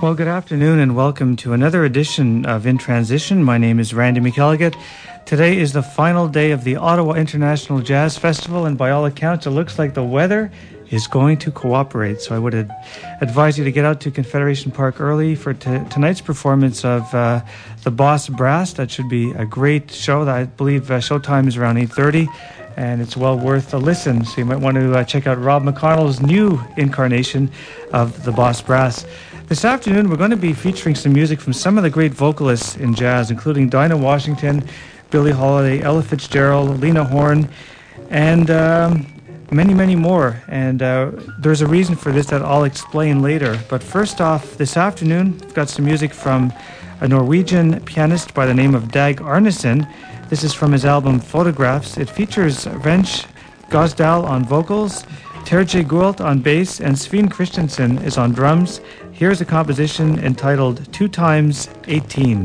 Well, good afternoon and welcome to another edition of In Transition. My name is Randy McElligott. Today is the final day of the Ottawa International Jazz Festival, and by all accounts, it looks like the weather is going to cooperate. So I would advise you to get out to Confederation Park early for tonight's performance of the Boss Brass. That should be a great show. I believe showtime is around 8:30. And it's well worth a listen. So you might want to check out Rob McConnell's new incarnation of the Boss Brass. This afternoon, we're going to be featuring some music from some of the great vocalists in jazz, including Dinah Washington, Billie Holiday, Ella Fitzgerald, Lena Horne, and many, many more. And there's a reason for this that I'll explain later. But first off, this afternoon, we've got some music from a Norwegian pianist by the name of Dag Arnesen. This is from his album Photographs. It features Vench Gosdal on vocals, Terje Gult on bass, and Sveen Christensen is on drums. Here's a composition entitled 2 times 18.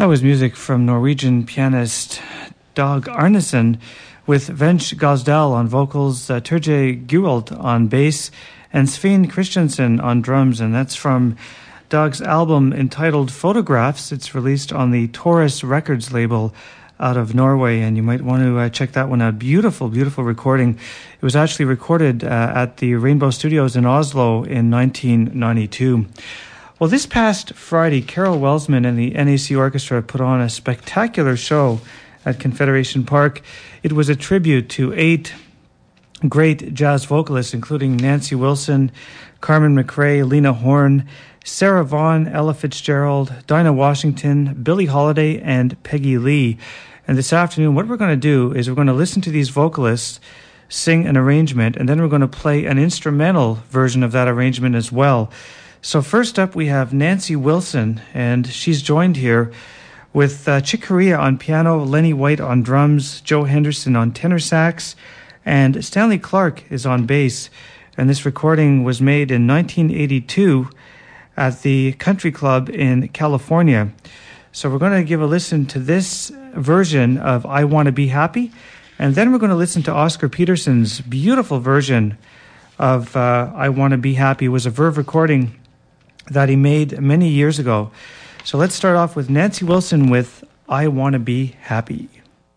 That was music from Norwegian pianist Dag Arnesen with Vench Gosdal on vocals, Turje Guelt on bass, and Svein Christensen on drums. And that's from Dag's album entitled Photographs. It's released on the Taurus Records label out of Norway, and you might want to check that one out. Beautiful, beautiful recording. It was actually recorded at the Rainbow Studios in Oslo in 1992. Well, this past Friday, Carol Welsman and the NAC Orchestra put on a spectacular show at Confederation Park. It was a tribute to 8 great jazz vocalists, including Nancy Wilson, Carmen McRae, Lena Horne, Sarah Vaughan, Ella Fitzgerald, Dinah Washington, Billie Holiday, and Peggy Lee. And this afternoon, what we're going to do is we're going to listen to these vocalists sing an arrangement, and then we're going to play an instrumental version of that arrangement as well. So first up, we have Nancy Wilson, and she's joined here with Chick Corea on piano, Lenny White on drums, Joe Henderson on tenor sax, and Stanley Clark is on bass. And this recording was made in 1982 at the Country Club in California. So we're going to give a listen to this version of I Want to Be Happy, and then we're going to listen to Oscar Peterson's beautiful version of I Want to Be Happy. It was a Verve recording that he made many years ago. So let's start off with Nancy Wilson with I Want to Be Happy.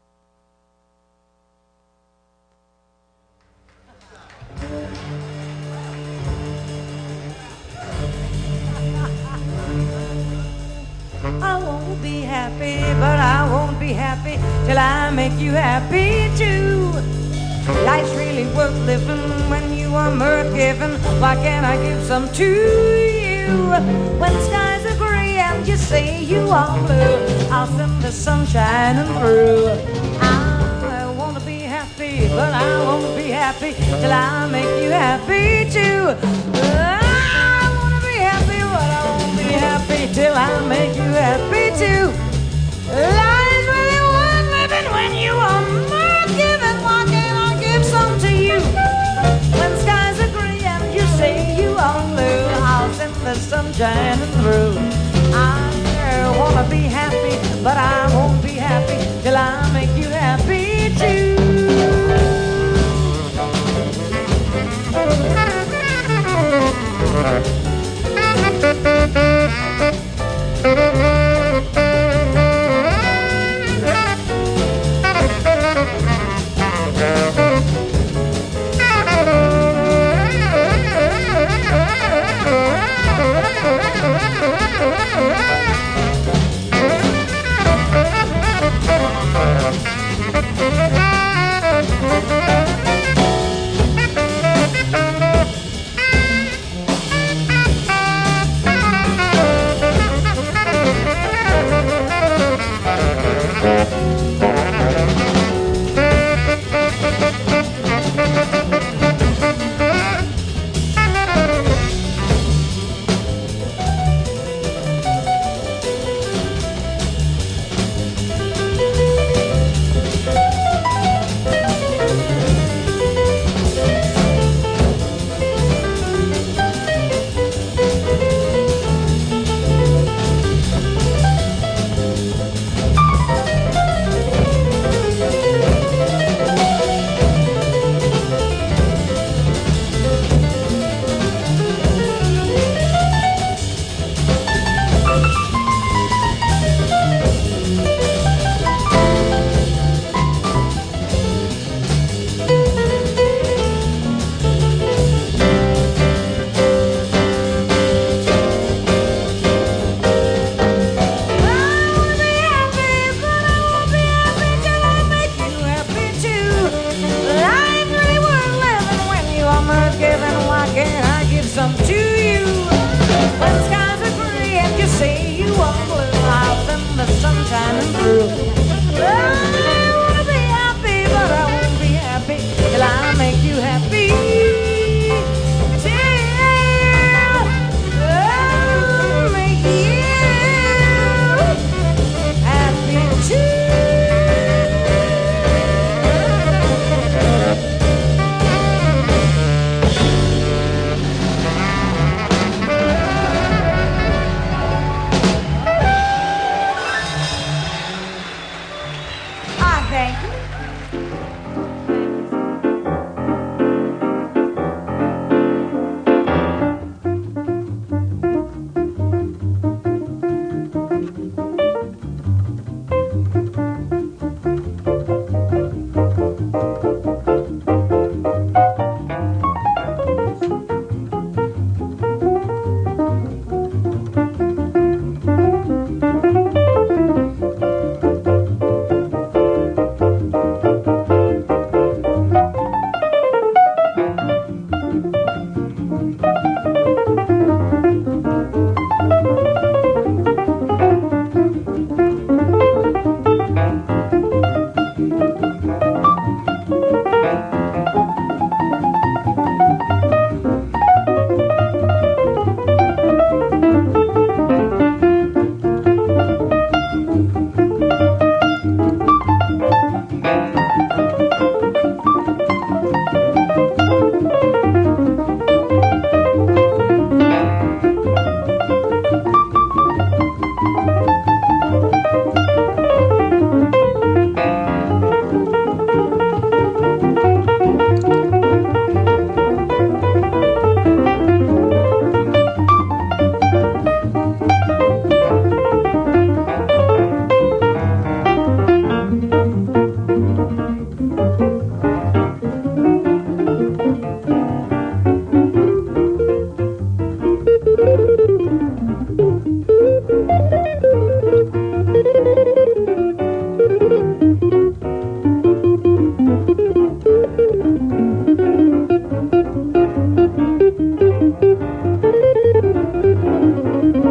I won't be happy, but I won't be happy till I make you happy too. Life's really worth living when you are mirth giving. Why can't I give some to you? When the skies are gray and you say you are blue, I'll send the sun shining through. I wanna be happy, but I won't be happy till I make you happy too. I wanna be happy, but I won't be happy till I make you happy too. Life's really worth living when you are mirth giving. Why can't I give some to you? When the skies are gray and you say you are blue, I'll send the sun shining through. I wanna be happy, but I won't be happy till I make you happy too.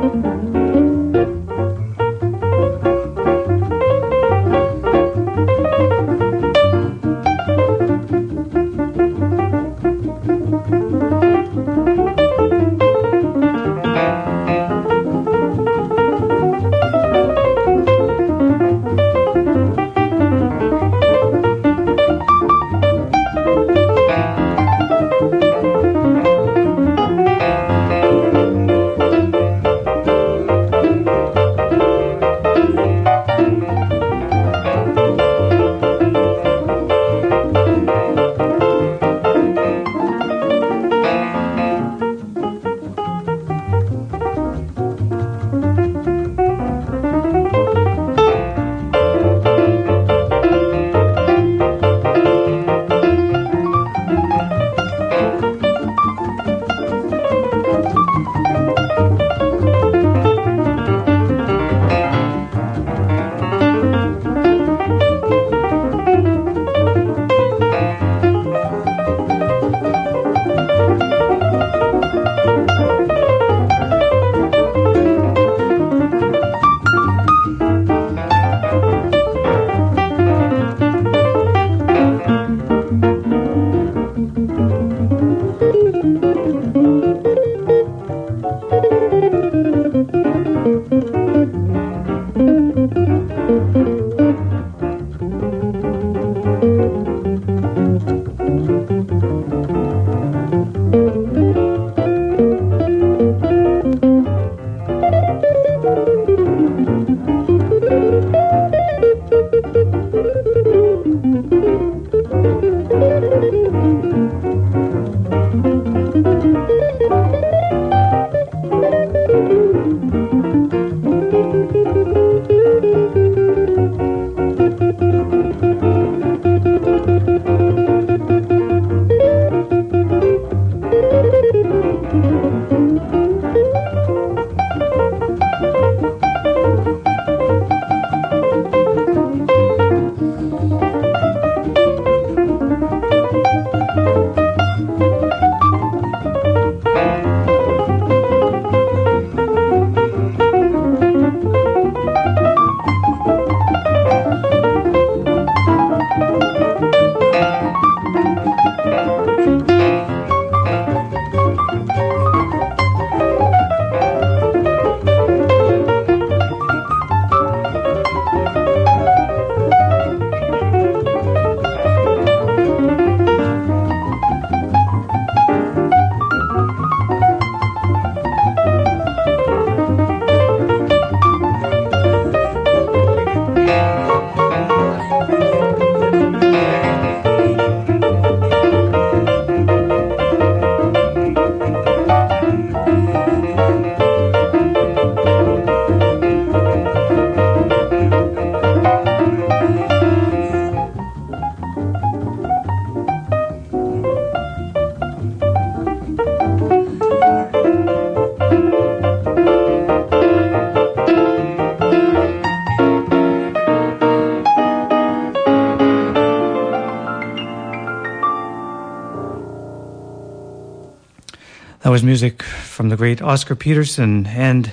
That was music from the great Oscar Peterson and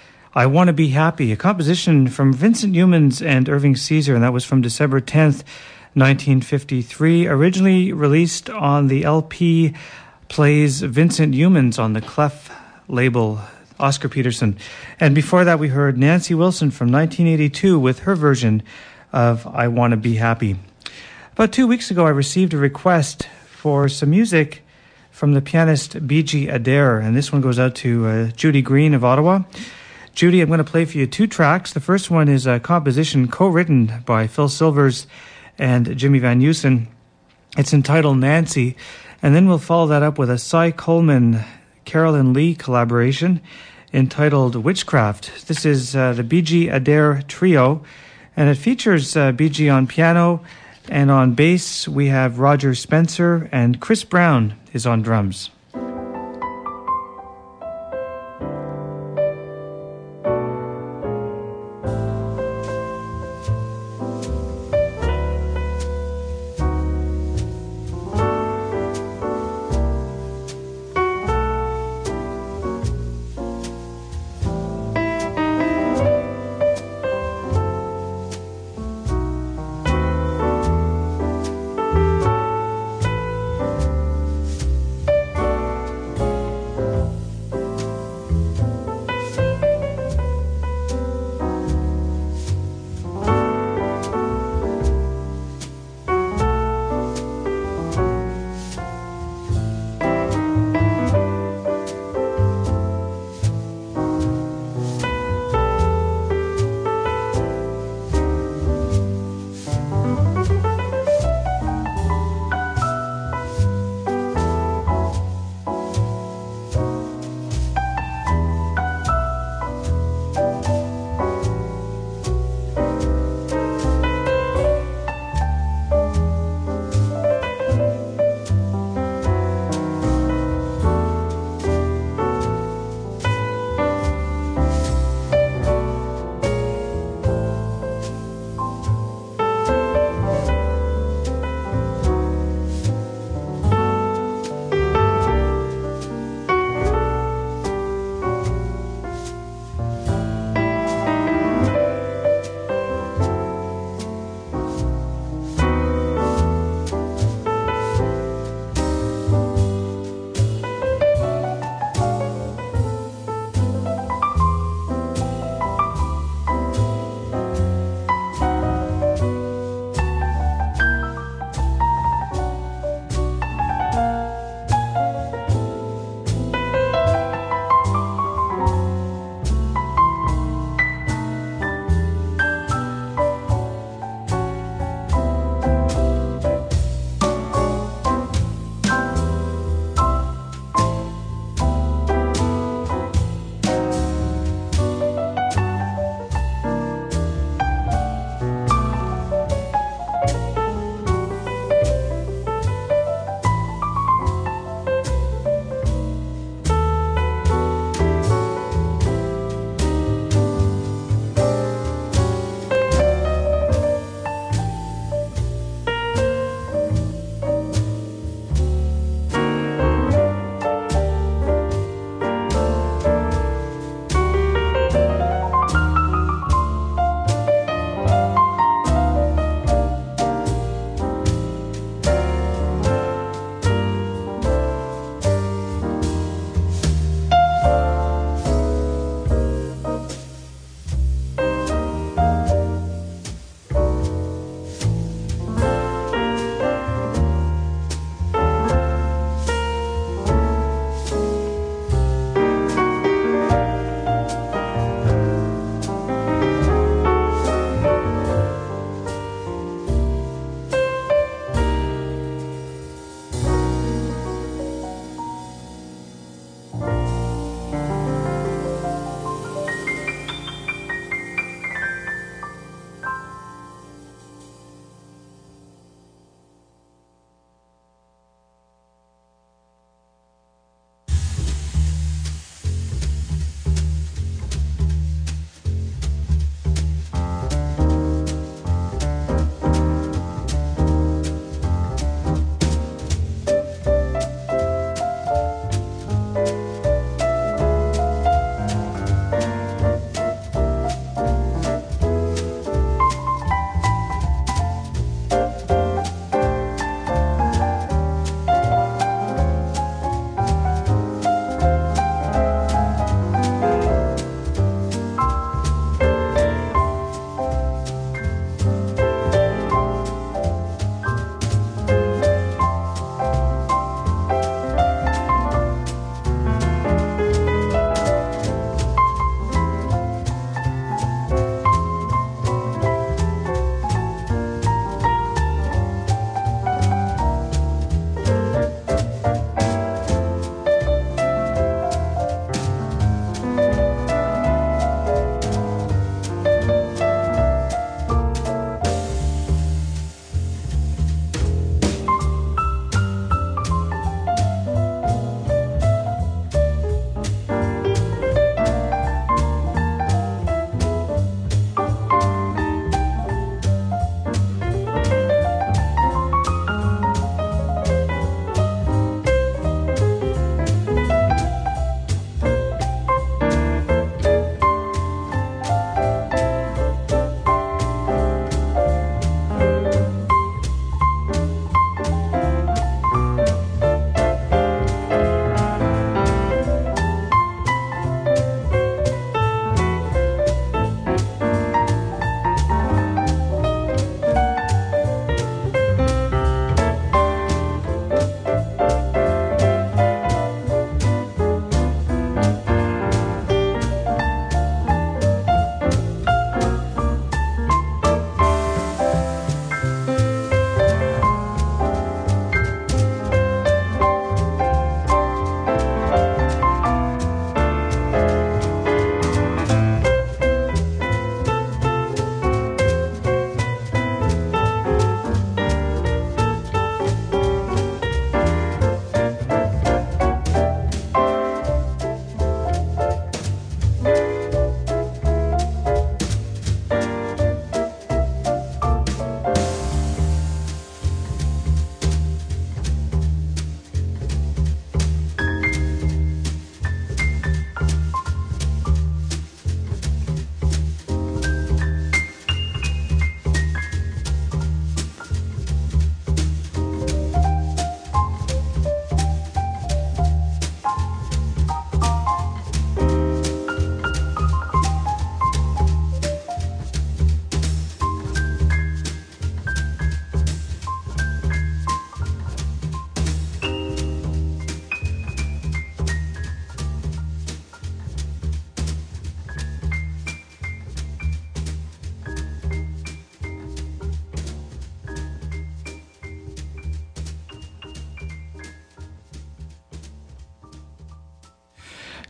I Want to Be Happy, a composition from Vincent Youmans and Irving Caesar, and that was from December 10th, 1953, originally released on the LP plays Vincent Youmans on the Clef label, Oscar Peterson. And before that, we heard Nancy Wilson from 1982 with her version of I Want to Be Happy. About 2 weeks ago, I received a request for some music from the pianist B.G. Adair, and this one goes out to Judy Green of Ottawa. Judy, I'm going to play for you two tracks. The first one is a composition co-written by Phil Silvers and Jimmy Van Heusen. It's entitled Nancy, and then we'll follow that up with a Cy Coleman, Carolyn Lee collaboration entitled Witchcraft. This is the B.G. Adair Trio, and it features B.G. on piano, and on bass we have Roger Spencer, and Chris Brown is on drums.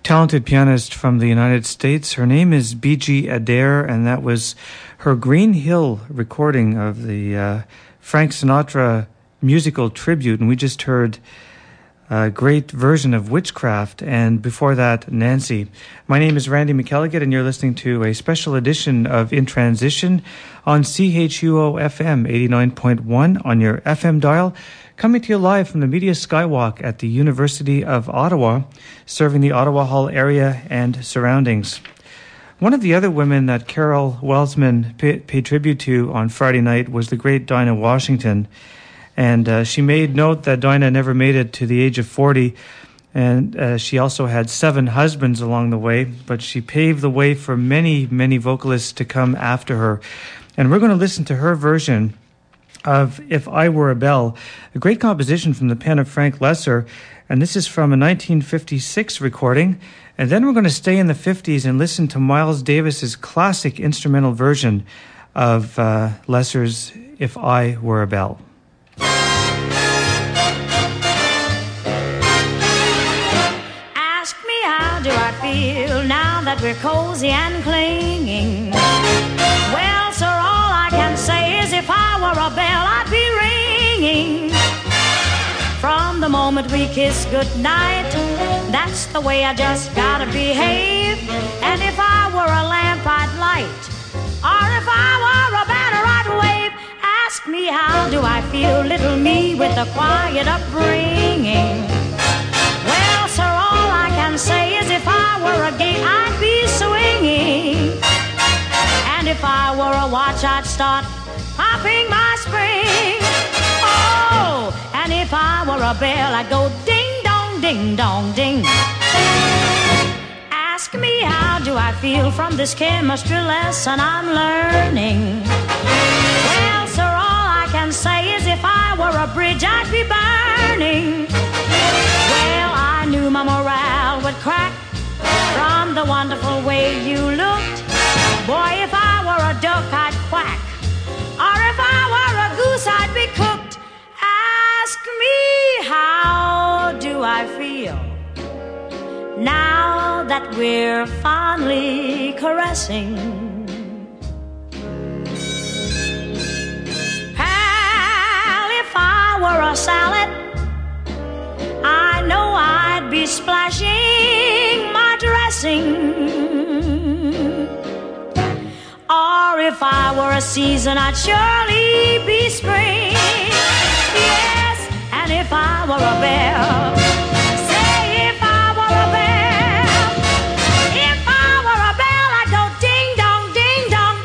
talented pianist from the United States. Her name is B.G. Adair, and that was her Green Hill recording of the Frank Sinatra musical tribute. And we just heard a great version of Witchcraft, and before that, Nancy. My name is Randy McElligott, and you're listening to a special edition of In Transition on CHUO-FM 89.1 on your FM dial, coming to you live from the Media Skywalk at the University of Ottawa, serving the Ottawa Hall area and surroundings. One of the other women that Carol Welsman paid tribute to on Friday night was the great Dinah Washington. And she made note that Dinah never made it to the age of 40, and she also had 7 husbands along the way, but she paved the way for many, many vocalists to come after her. And we're going to listen to her version of If I Were a Bell, a great composition from the pen of Frank Loesser, and this is from a 1956 recording. And then we're going to stay in the 50s and listen to Miles Davis's classic instrumental version of Loesser's If I Were a Bell. Ask me how do I feel now that we're cozy and clinging. Well, sir, all I can say is if I were a bell, I'd be ringing. From the moment we kiss goodnight, that's the way I just gotta behave. And if I were a lamp, I'd light, or if I were a banner, I'd wave. Ask me how do I feel, little me with a quiet upbringing. Well, sir, all I can say is if I were a gate, I'd be swinging. And if I were a watch, I'd start popping my spring. Oh, and if I were a bell, I'd go ding-dong, ding-dong, ding. Ask me how do I feel from this chemistry lesson I'm learning. Well, sir, all I can say is if I were a bridge, I'd be burning. Well, I knew my morale would crack from the wonderful way you looked. Boy, if I were a duck, I'd quack, or if I were a goose, I'd be cooked. Ask me how do I feel now that we're fondly caressing. Pal, if I were a salad, I know I'd be splashing my dressing. Or if I were a season, I'd surely be spring. Yes, and if I were a bell, say if I were a bell, if I were a bell, I'd go ding-dong, ding-dong,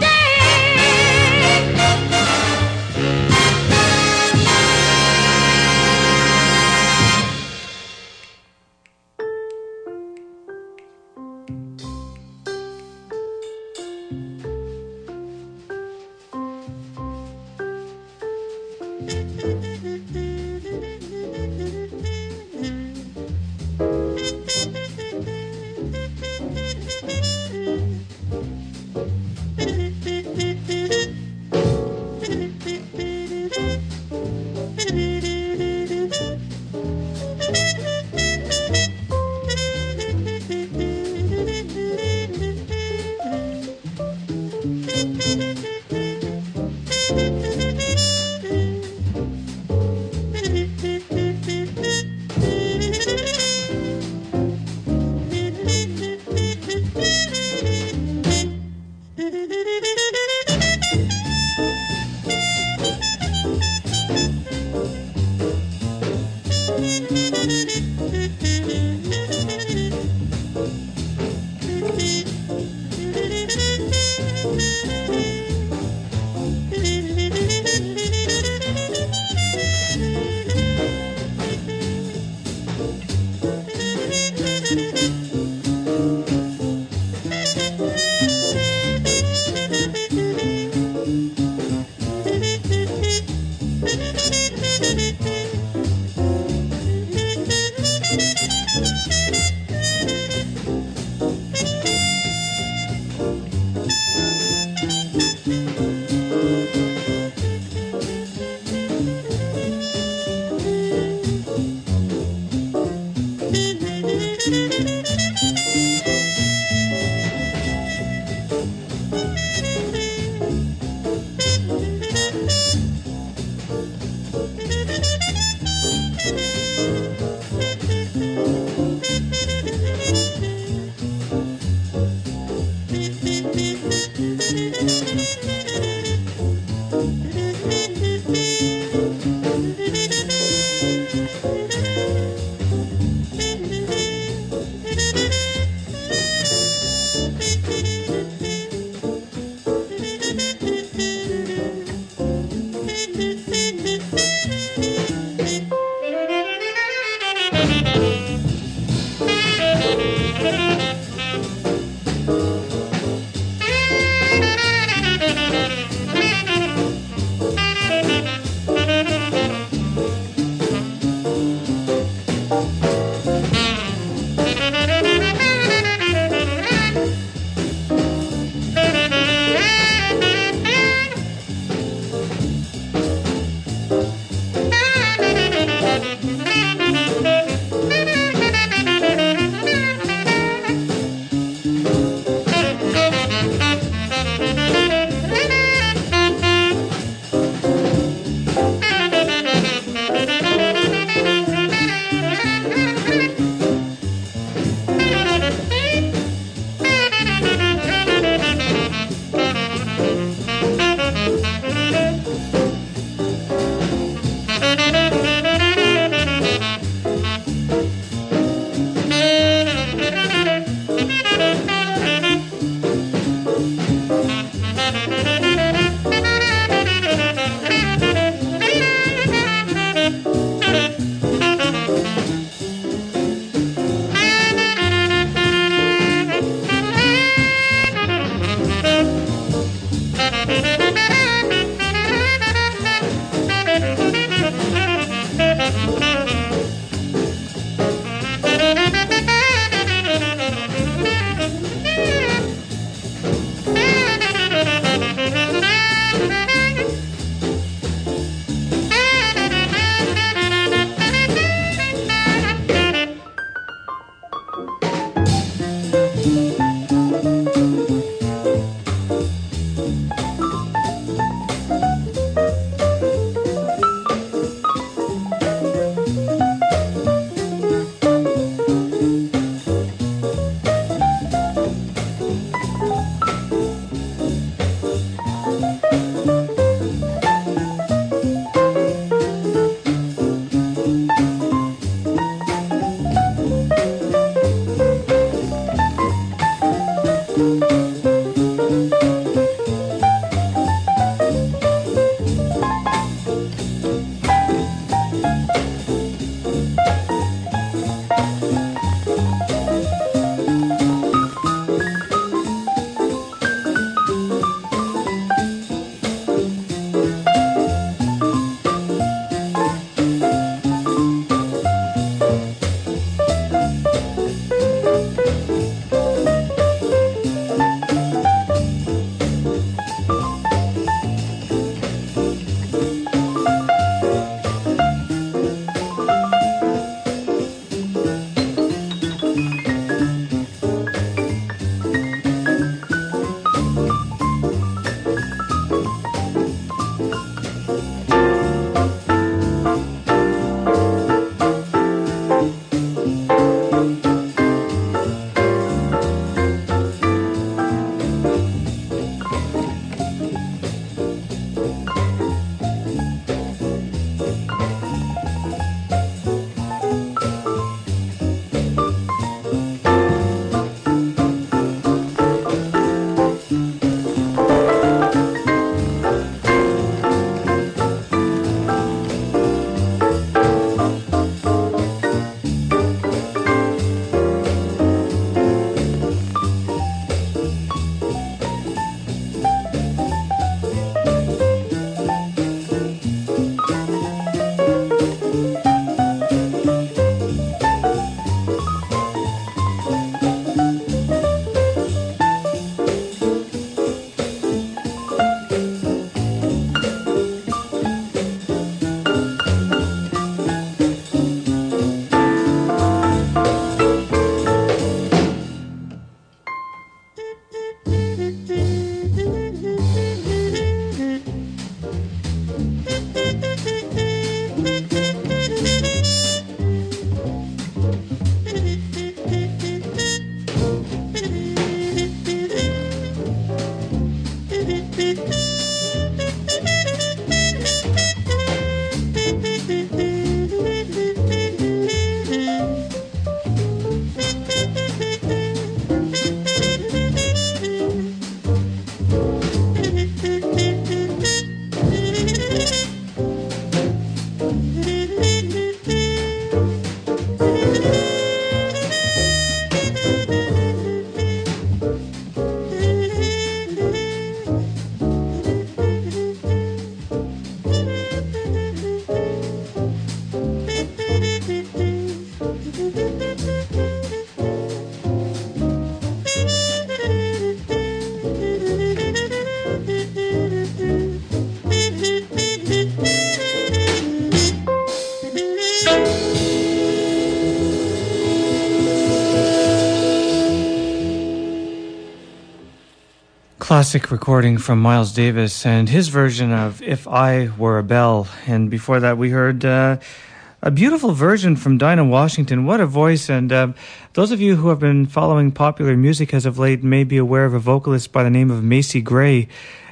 Classic recording from Miles Davis and his version of If I Were a Bell. And before that, we heard a beautiful version from Dinah Washington. What a voice. And those of you who have been following popular music as of late may be aware of a vocalist by the name of Macy Gray.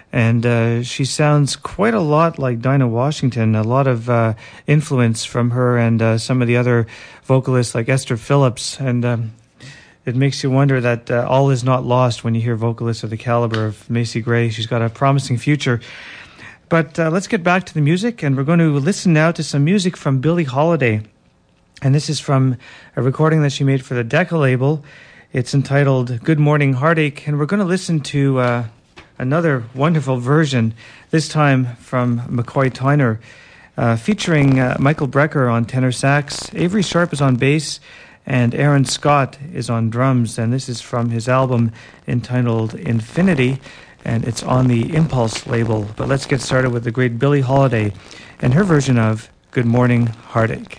And she sounds quite a lot like Dinah Washington, a lot of influence from her and some of the other vocalists like Esther Phillips. And it makes you wonder that all is not lost when you hear vocalists of the caliber of Macy Gray. She's got a promising future. But let's get back to the music, and we're going to listen now to some music from Billie Holiday. And this is from a recording that she made for the Decca label. It's entitled Good Morning Heartache, and we're going to listen to another wonderful version, this time from McCoy Tyner, featuring Michael Brecker on tenor sax, Avery Sharp is on bass, and Aaron Scott is on drums. And this is from his album entitled Infinity, and it's on the Impulse label. But let's get started with the great Billie Holiday and her version of Good Morning Heartache.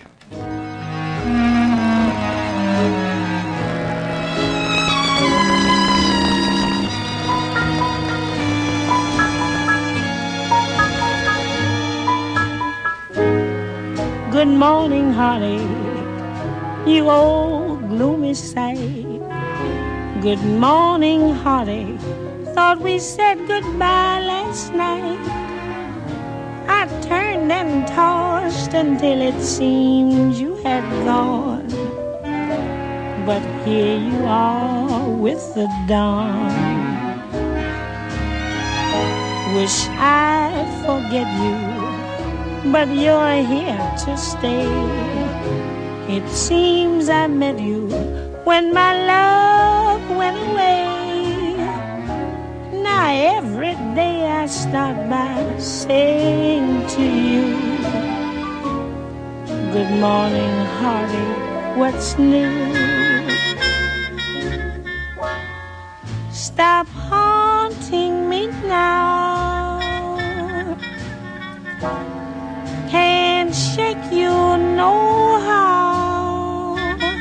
Good morning, heartache, you old gloomy sight. Good morning, heartache, thought we said goodbye last night. I turned and tossed until it seemed you had gone. but here you are with the dawn. Wish I'd forget you, but you're here to stay. It seems I met you when my love went away. Now every day I start by saying to you, good morning, hearty, what's new? Stop haunting me now. Can't shake you no how.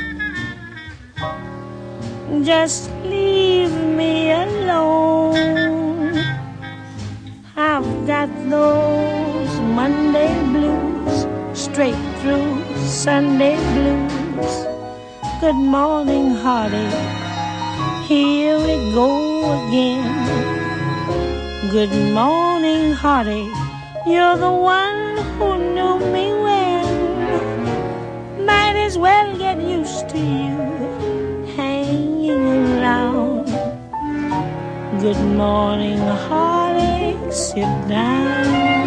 Just leave me alone. I've got those Monday blues, straight through Sunday blues. Good morning, hearty, here we go again. Good morning, hearty, you're the one who knew me when. Might as well get used to you hanging around. Good morning, hearty, sit down.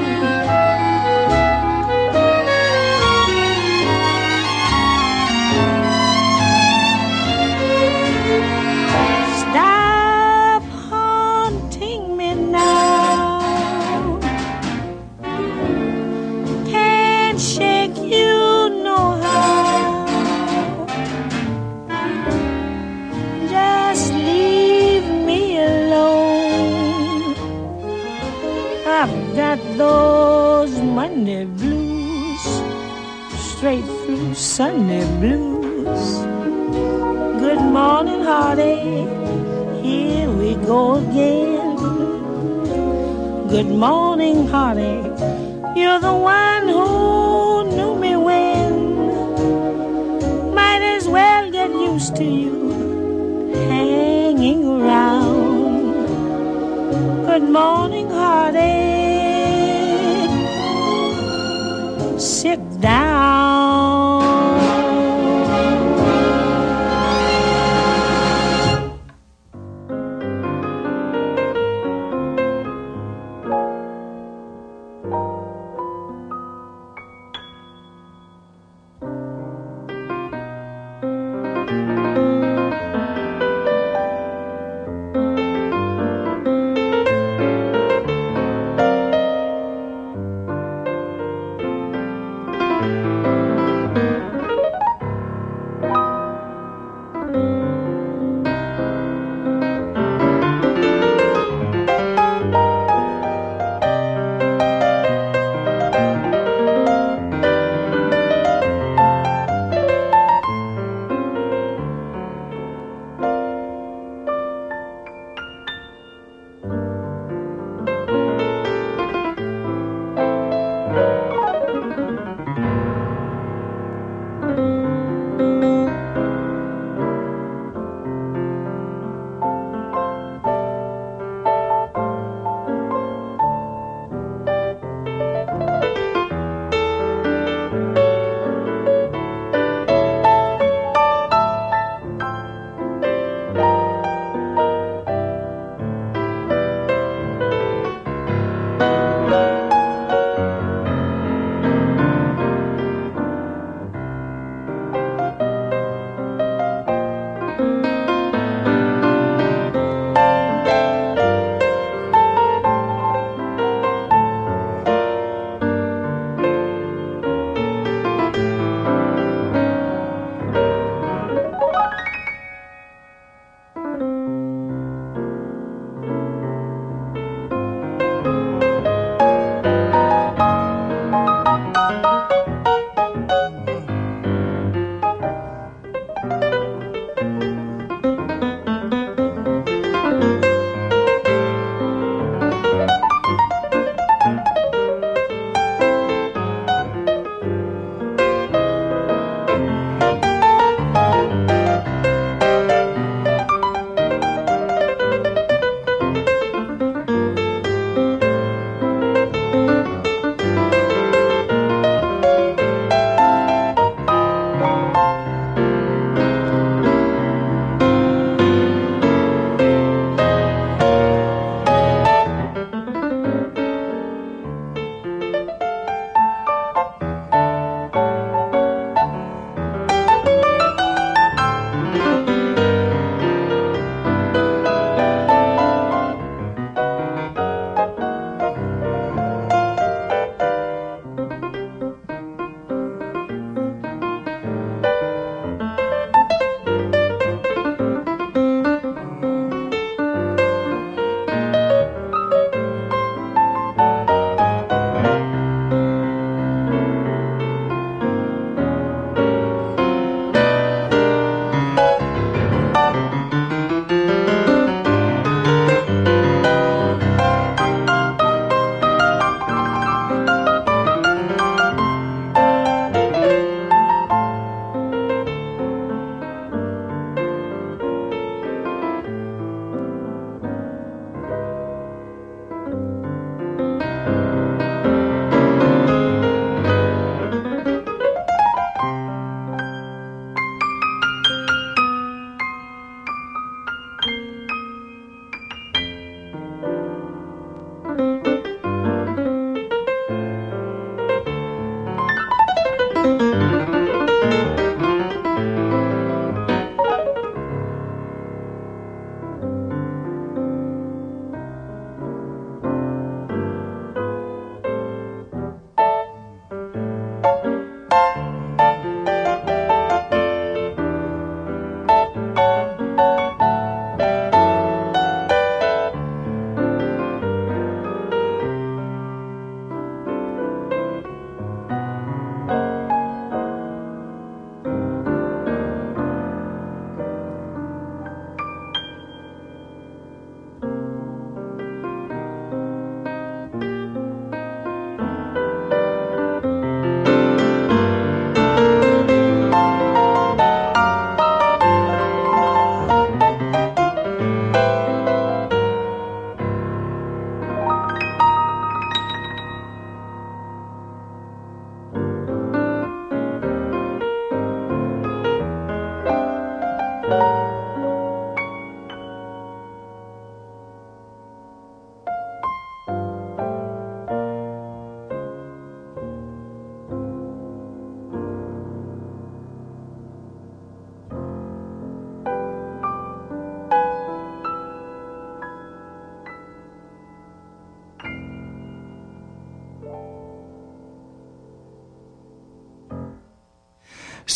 Stop haunting me now. Can't shake you no how. Just leave me alone. I've got those Monday blues, straight through Sunday blues. Good morning, hearty, here we go again. Good morning, hearty, you're the one who knew me when. Might as well get used to you hanging around. Good morning, hearty, sit down.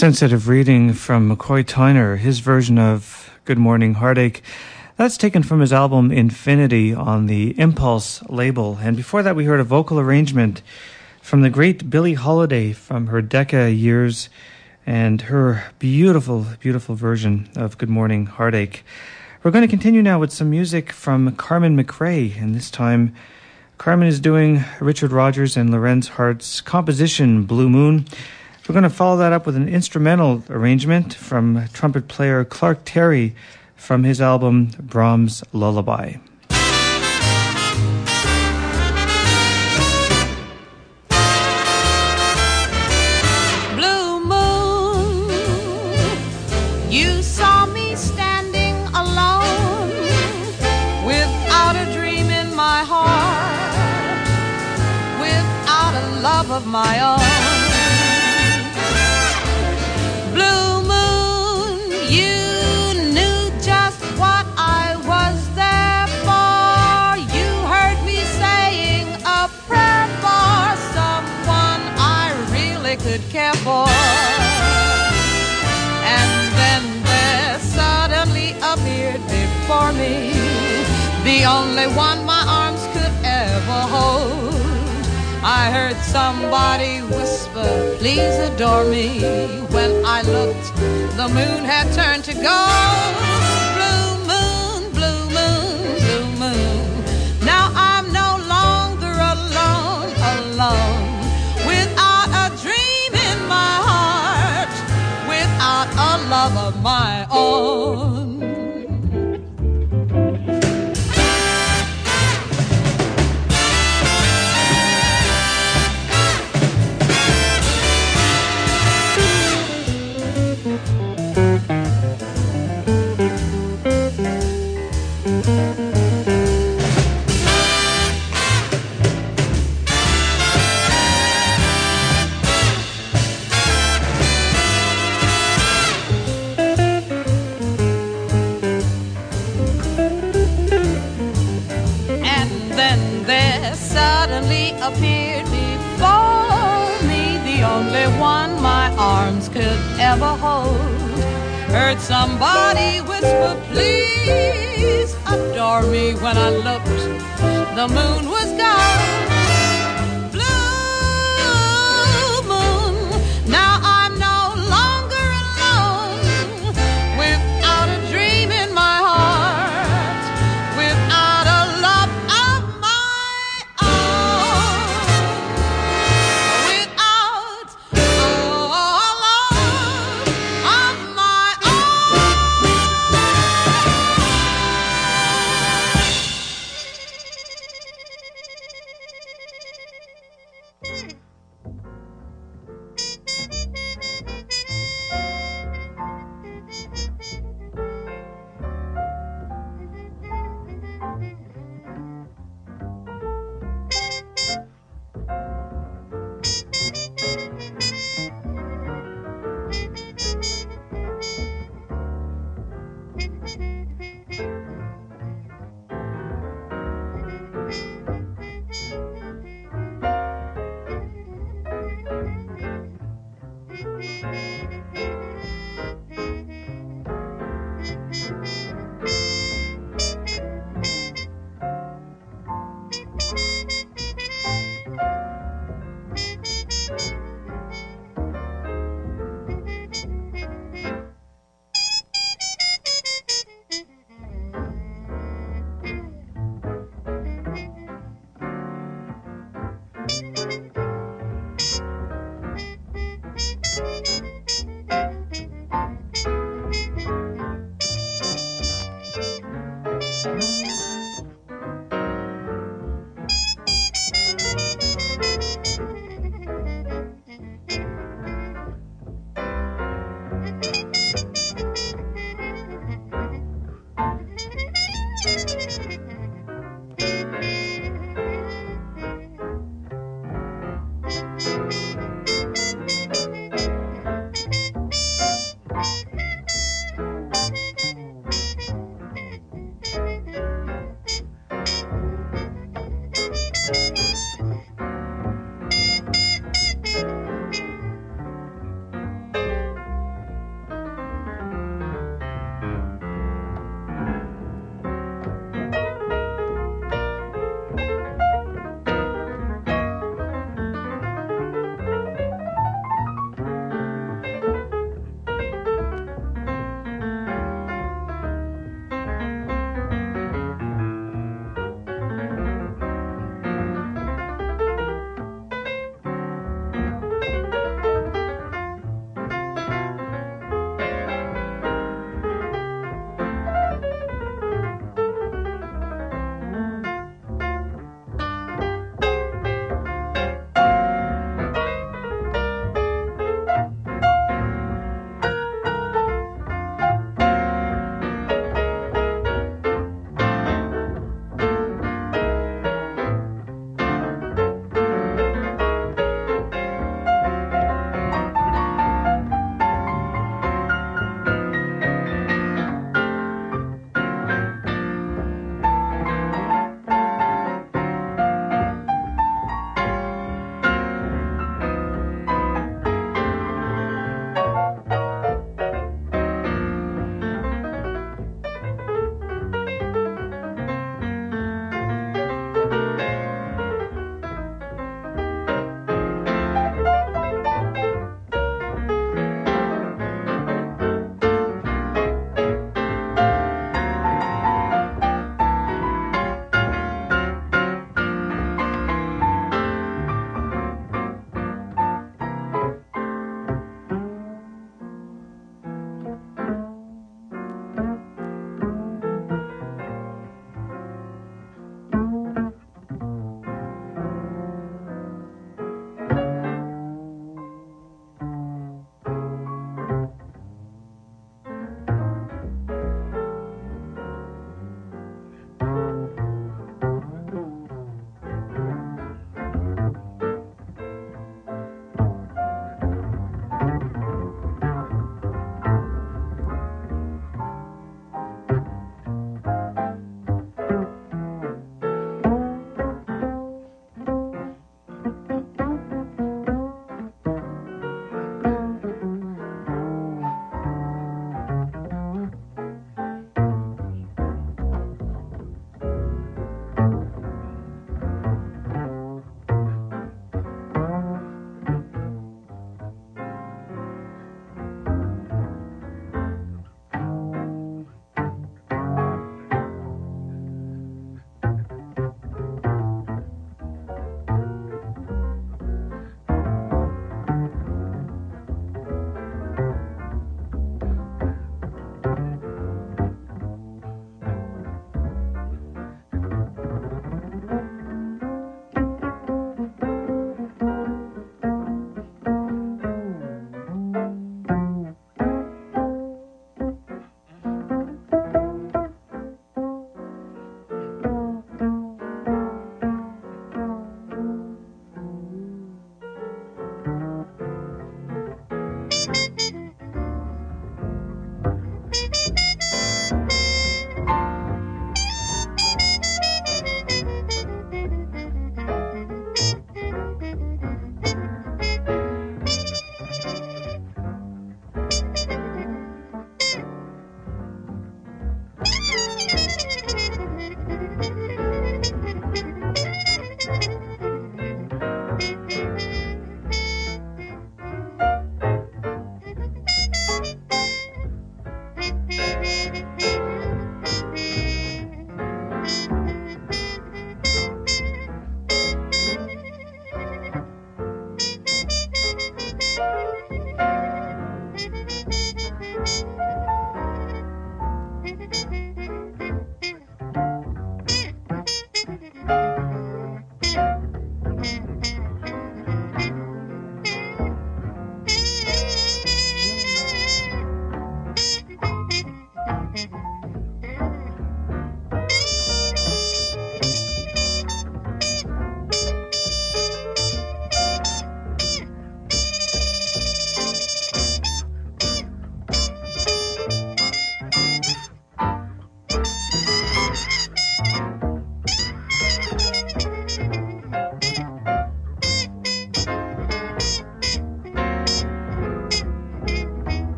sensitive reading from McCoy Tyner, his version of Good Morning Heartache. That's taken from his album Infinity on the Impulse label. And before that, we heard a vocal arrangement from the great Billie Holiday from her Decca years and her beautiful, beautiful version of Good Morning Heartache. We're going to continue now with some music from Carmen McRae, and this time Carmen is doing Richard Rodgers and Lorenz Hart's composition Blue Moon. We're going to follow that up with an instrumental arrangement from trumpet player Clark Terry from his album Brahms' Lullaby. Blue moon, you saw me standing alone without a dream in my heart, without a love of my own. Blue moon, you knew just what I was there for. You heard me saying a prayer for someone I really could care for. And then there suddenly appeared before me the only one my arms could ever hold. I heard somebody whisper, please adore me. When I looked, the moon had turned to gold. Blue moon, blue moon, blue moon. Now I'm no longer alone, alone. Without a dream in my heart, without a love of my own. Appeared before me, the only one my arms could ever hold. Heard somebody whisper, please adore me. When I looked, the moon was gone. Blue moon, now I'm no longer alone. Without a dream in my heart, without a love of my own. Without a love of my own.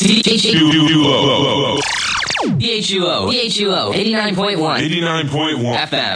CHUO. DHUO 89.1 FM.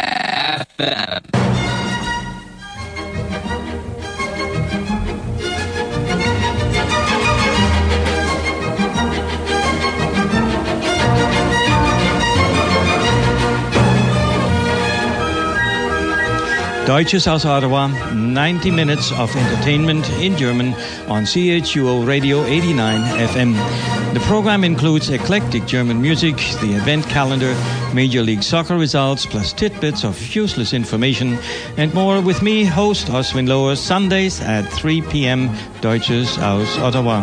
Deutsches aus Ottawa, 90 minutes of entertainment in German on CHUO Radio 89 FM. The program includes eclectic German music, the event calendar, Major League Soccer results, plus tidbits of useless information, and more with me, host Oswin Lohr, Sundays at 3 p.m. Deutsches aus Ottawa.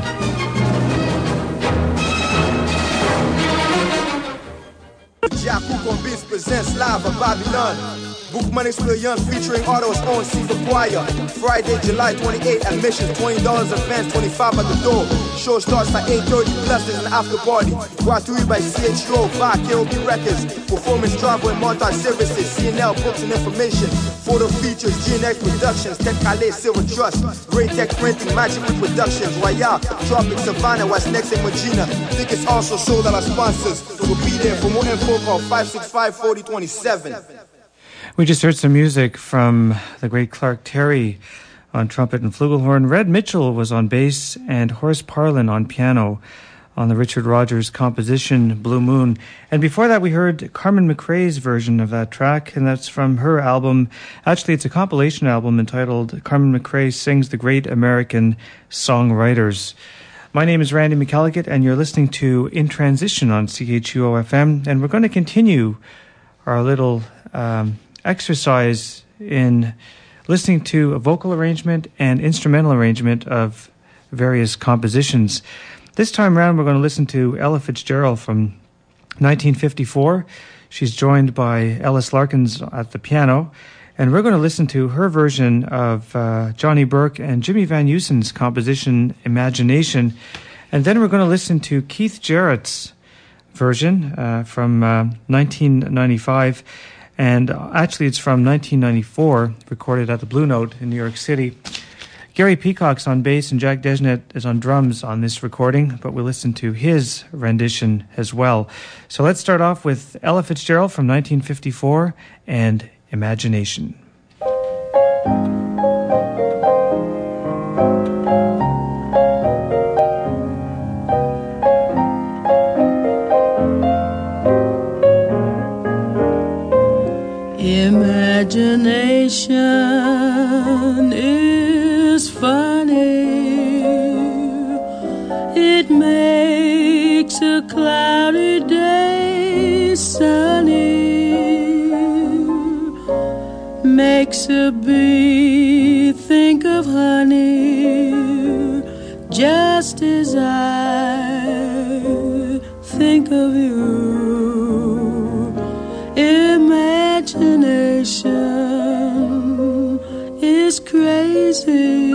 Jacob on Beats presents live at Babylon. Book Money Still Young featuring Otto's own Caesar Choir. Friday, July 28th, admission $20 advance, $25 at the door. Show starts at 8:30 plus there's an after party. Brought to you by CHO, by KOB Records. Performance travel and montage services, CNL books and information. Photo features, GNX Productions, Ted Calais Silver Trust, Ray Tech Printing, Magic Productions, Royale, Tropic Savannah, What's Next and Regina. Tickets also sold at our sponsors. We'll be there. For more info, call 565-4027. We just heard some music from the great Clark Terry on trumpet and flugelhorn. Red Mitchell was on bass and Horace Parlin on piano on the Richard Rogers composition Blue Moon. And before that we heard Carmen McRae's version of that track, and that's from her album. Actually, it's a compilation album entitled Carmen McRae Sings the Great American Songwriters. My name is Randy McElligott, and you're listening to In Transition on CHUO FM, and we're going to continue our little exercise in listening to a vocal arrangement and instrumental arrangement of various compositions. This time around, we're going to listen to Ella Fitzgerald from 1954. She's joined by Ellis Larkins at the piano, and we're going to listen to her version of Johnny Burke and Jimmy Van Heusen's composition Imagination. And then we're going to listen to Keith Jarrett's version from 1995. And actually, it's from 1994, recorded at the Blue Note in New York City. Gary Peacock's on bass and Jack Desnet is on drums on this recording, but we'll listen to his rendition as well. So let's start off with Ella Fitzgerald from 1954 and Imagination. Imagination is funny. It makes a cloudy day sunny. Makes a bee think of honey, just as I think of you. Imagination is crazy.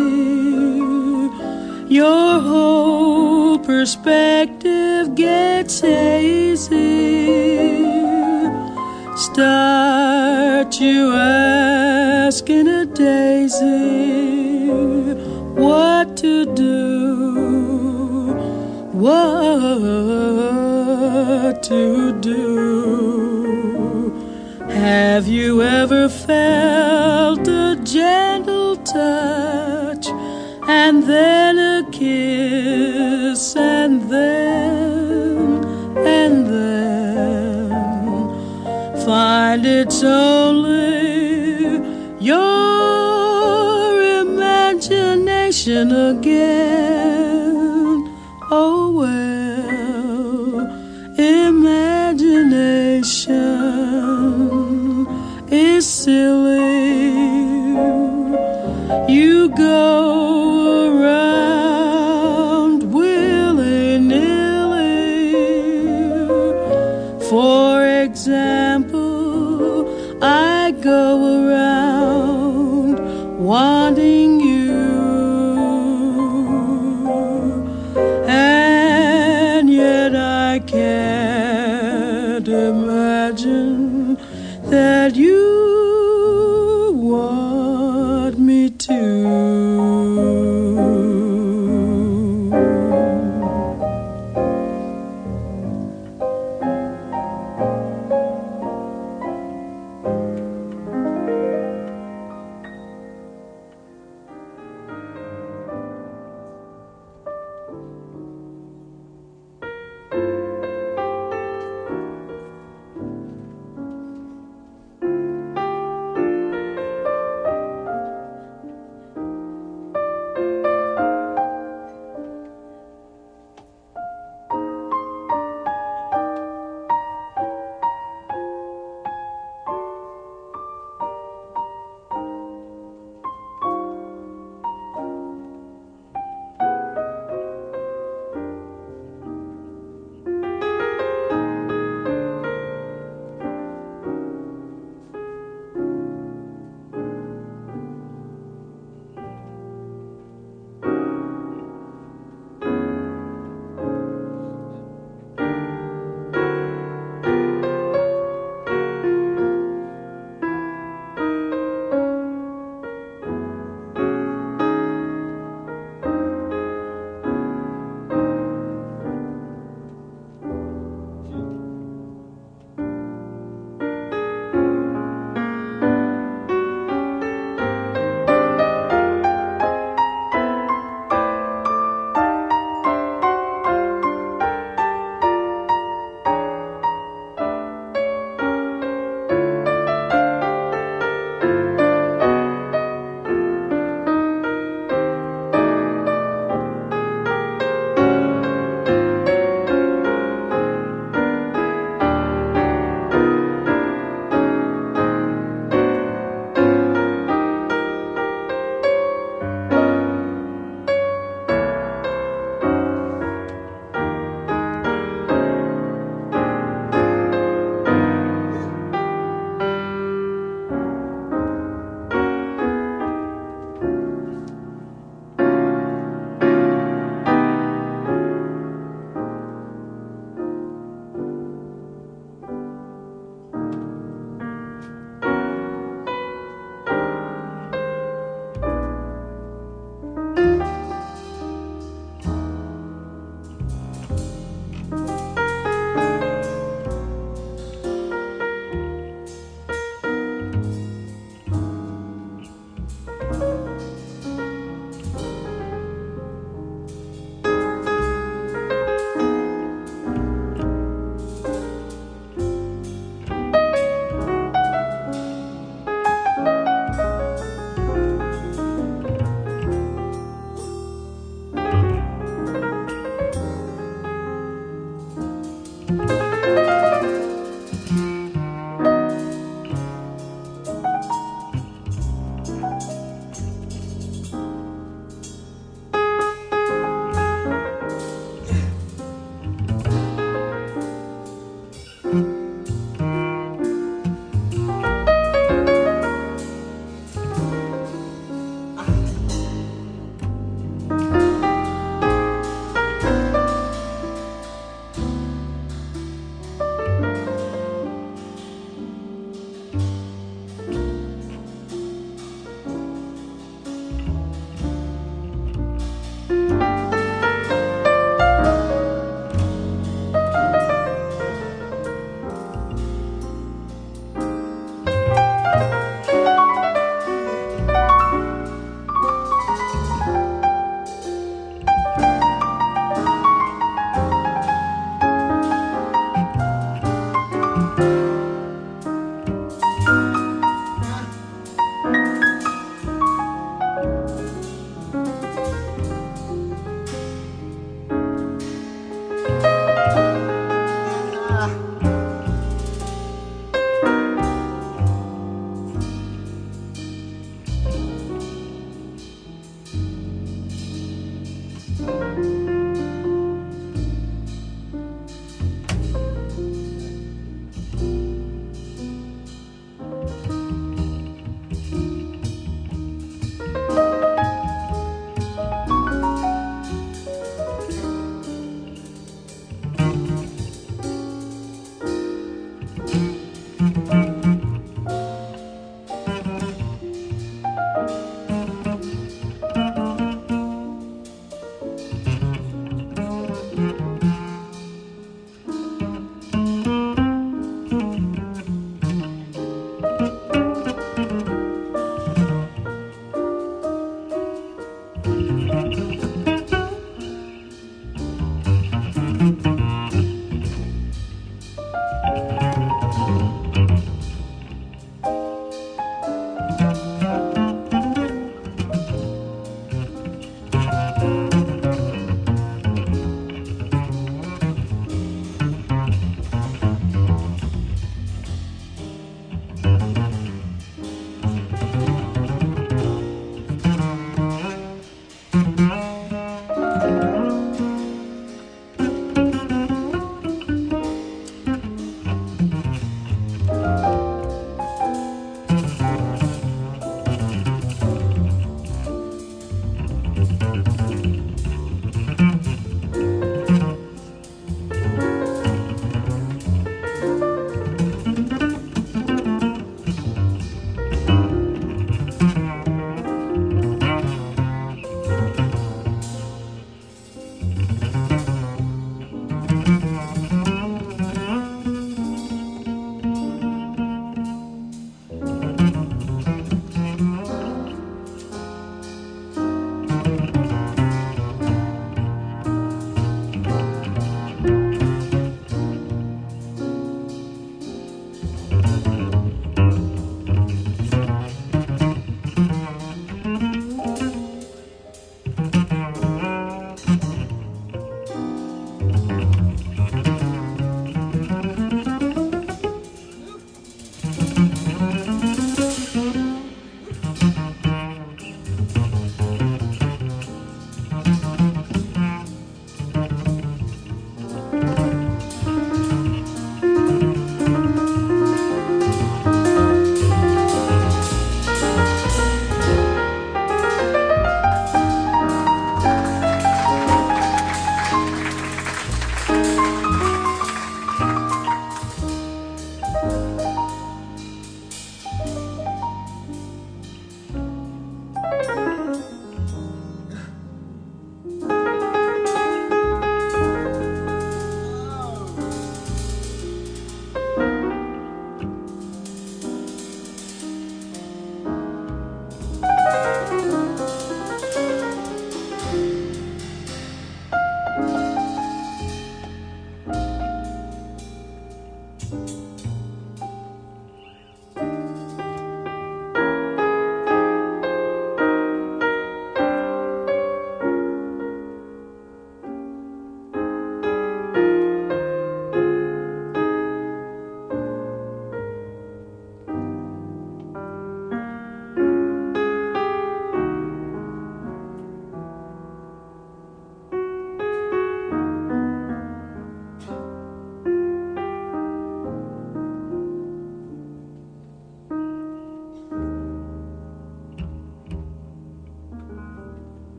Your whole perspective gets hazy. Start you asking a daisy what to do, what to do. Have you ever felt a gentle touch, and then a kiss, and then find it's only your imagination again? Oh well, imagination is silly. You go around willy-nilly. For example, I go around wanting you, and yet I can't imagine that you want me to.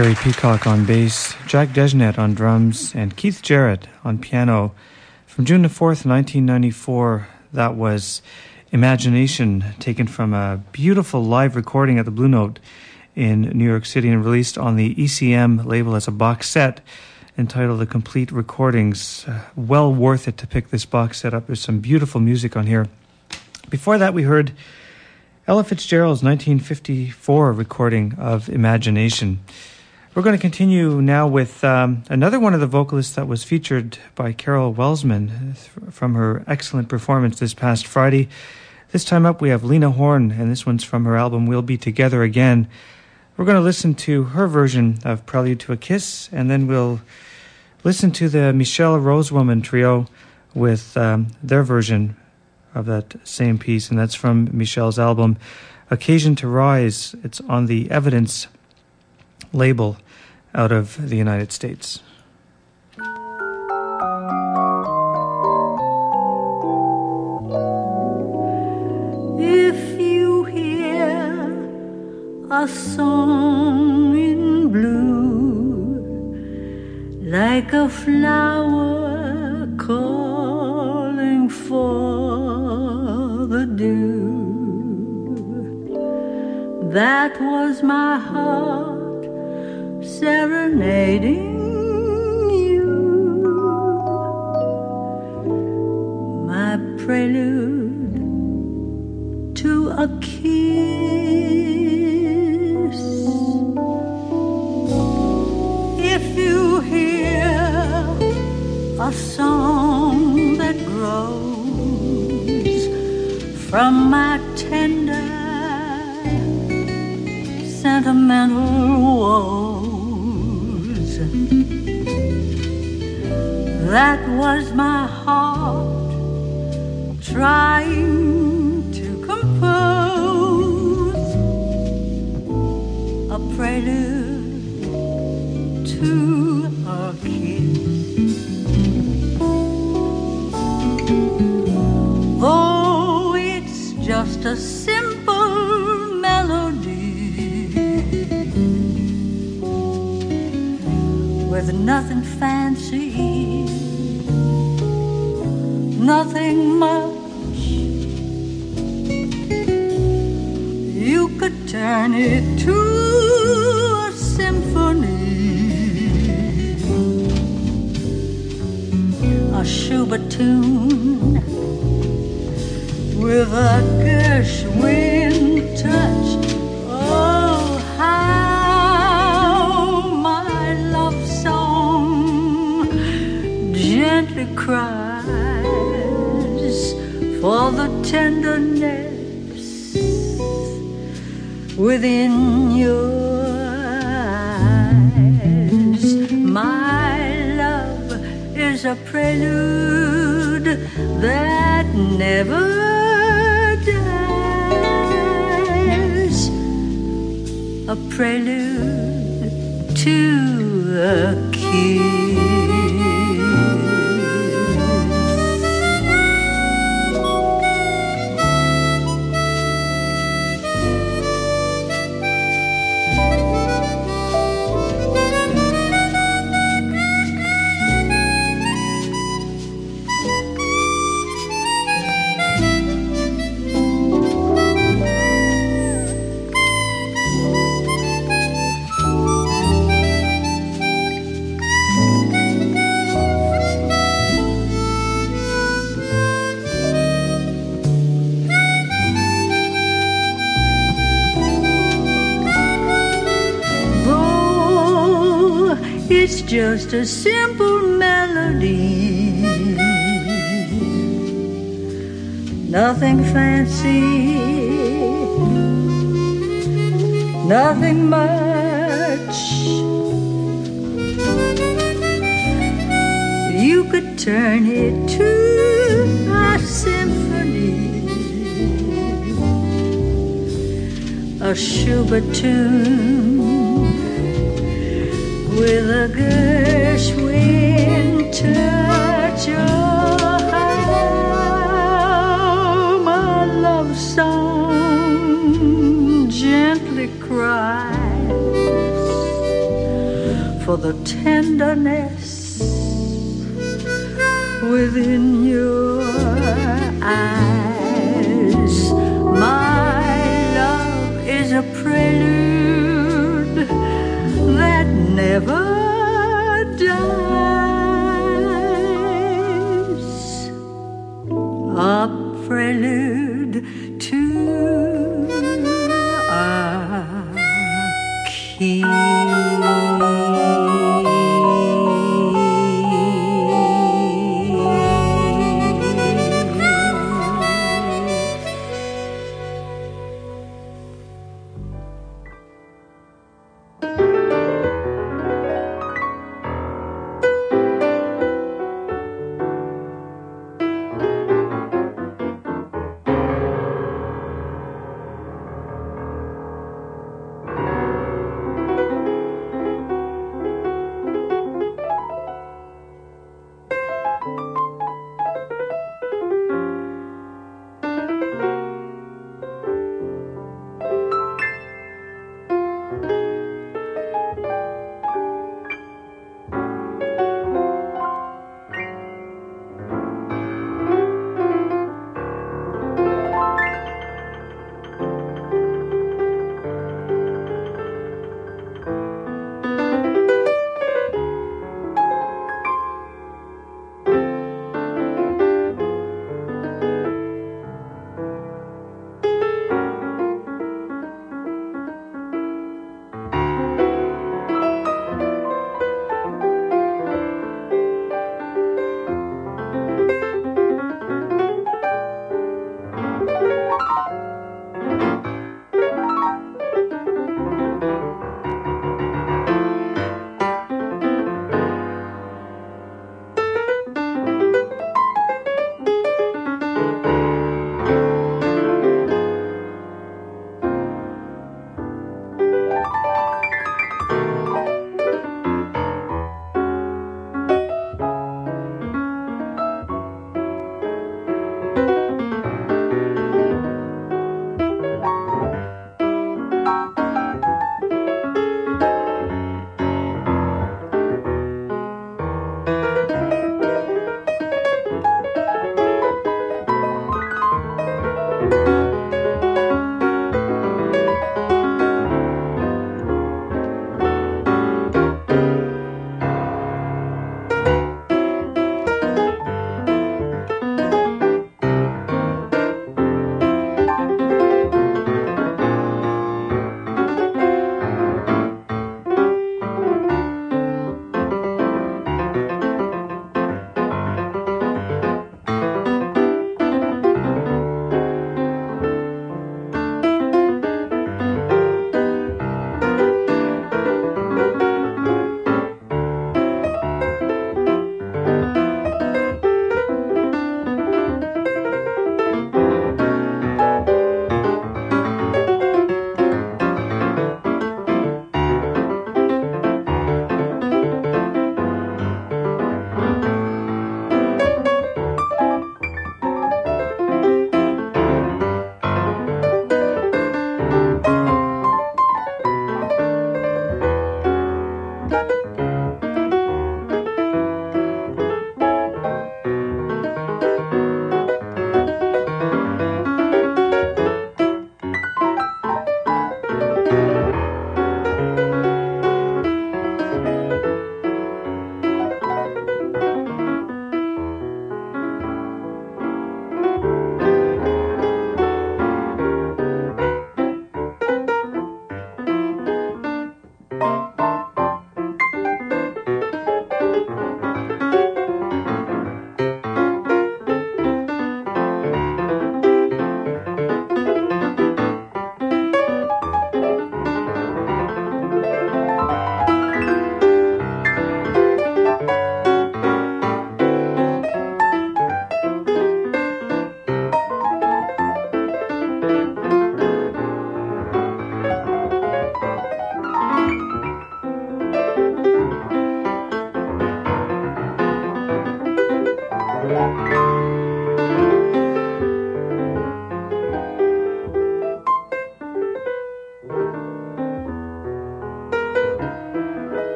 Gary Peacock on bass, Jack Desnet on drums, and Keith Jarrett on piano. From June the 4th, 1994, that was Imagination, taken from a beautiful live recording at the Blue Note in New York City and released on the ECM label as a box set entitled The Complete Recordings. Well worth it to pick this box set up. There's some beautiful music on here. Before that, we heard Ella Fitzgerald's 1954 recording of Imagination. We're going to continue now with another one of the vocalists that was featured by Carol Welsman from her excellent performance this past Friday. This time up, we have Lena Horne, and this one's from her album We'll Be Together Again. We're going to listen to her version of Prelude to a Kiss, and then we'll listen to the Michelle Rosewoman Trio with their version of that same piece, and that's from Michelle's album Occasion to Rise. It's on the Evidence label out of the United States. If you hear a song in blue, like a flower calling for the dew, that was my heart serenading you, my prelude to a kiss. If you hear a song that grows from my tender sentimental woes, that was my heart trying to compose a prelude to a kiss. Though it's just a simple melody with nothing fancy, nothing much, you could turn it to a symphony, a Schubert tune with a Gershwin touch. Oh, how my love song gently cries for the tenderness within your eyes. My love is a prelude that never dies, a prelude to a kiss. It's just a simple melody, nothing fancy, nothing much. You could turn it to a symphony, a Schubert tune with a Gershwin touch. Oh, how my love song gently cries for the tenderness within your eyes. My love is a prelude that never dies, a prelude to our kiss.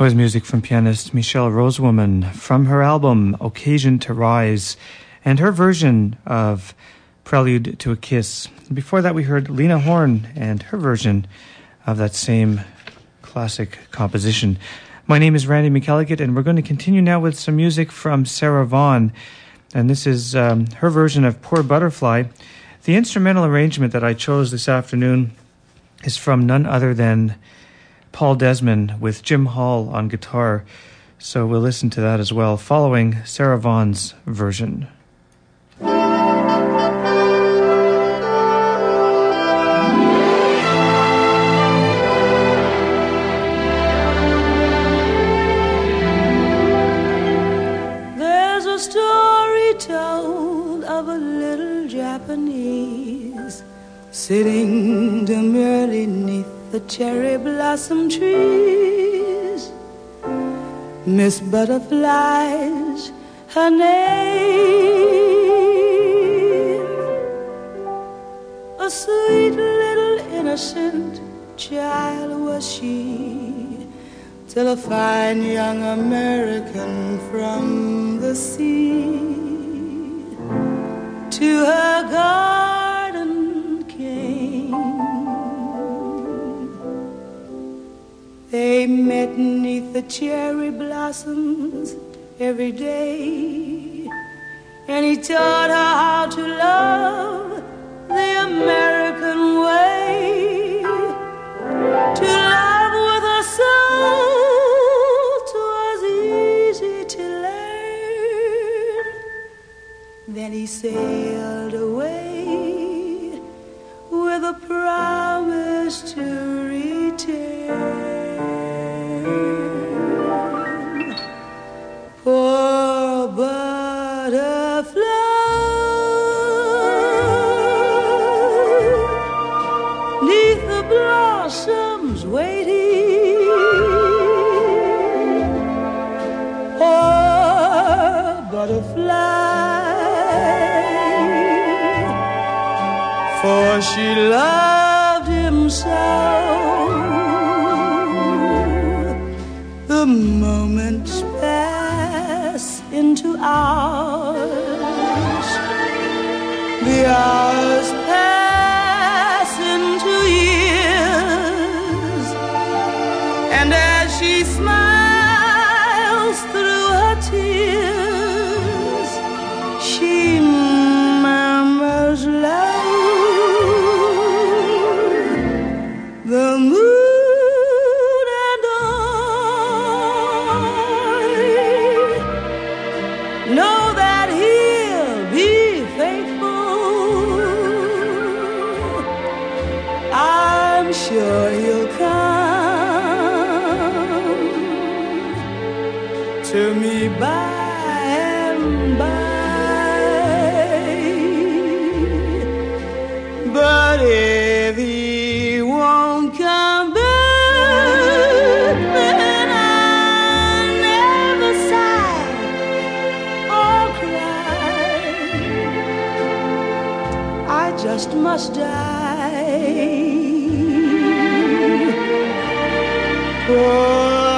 was music from pianist Michelle Rosewoman from her album Occasion to Rise and her version of Prelude to a Kiss. Before that, we heard Lena Horne and her version of that same classic composition. My name is Randy McElligott, and we're going to continue now with some music from Sarah Vaughan. And this is her version of Poor Butterfly. The instrumental arrangement that I chose this afternoon is from none other than Paul Desmond with Jim Hall on guitar. So we'll listen to that as well, following Sarah Vaughan's version. There's a story told of a little Japanese sitting demurely 'neath the cherry blossom trees. Miss Butterfly's her name. A sweet little innocent child was she, till a fine young American from the sea to her garden came. They met 'neath the cherry blossoms every day, and he taught her how to love the American way. To love with a soul 'twas easy to learn. Then he sailed away with a promise to return. Poor butterfly, 'neath the blossoms waiting. Poor butterfly, for she loved him so. The moments pass into hours, the hours pass into years, and as she smiles through her tears, she murmurs low, the moon and I know that he'll be faithful. I'm sure he'll come to me by and by. But if he won't come back, then I'll never sigh or cry. I just must die. Poor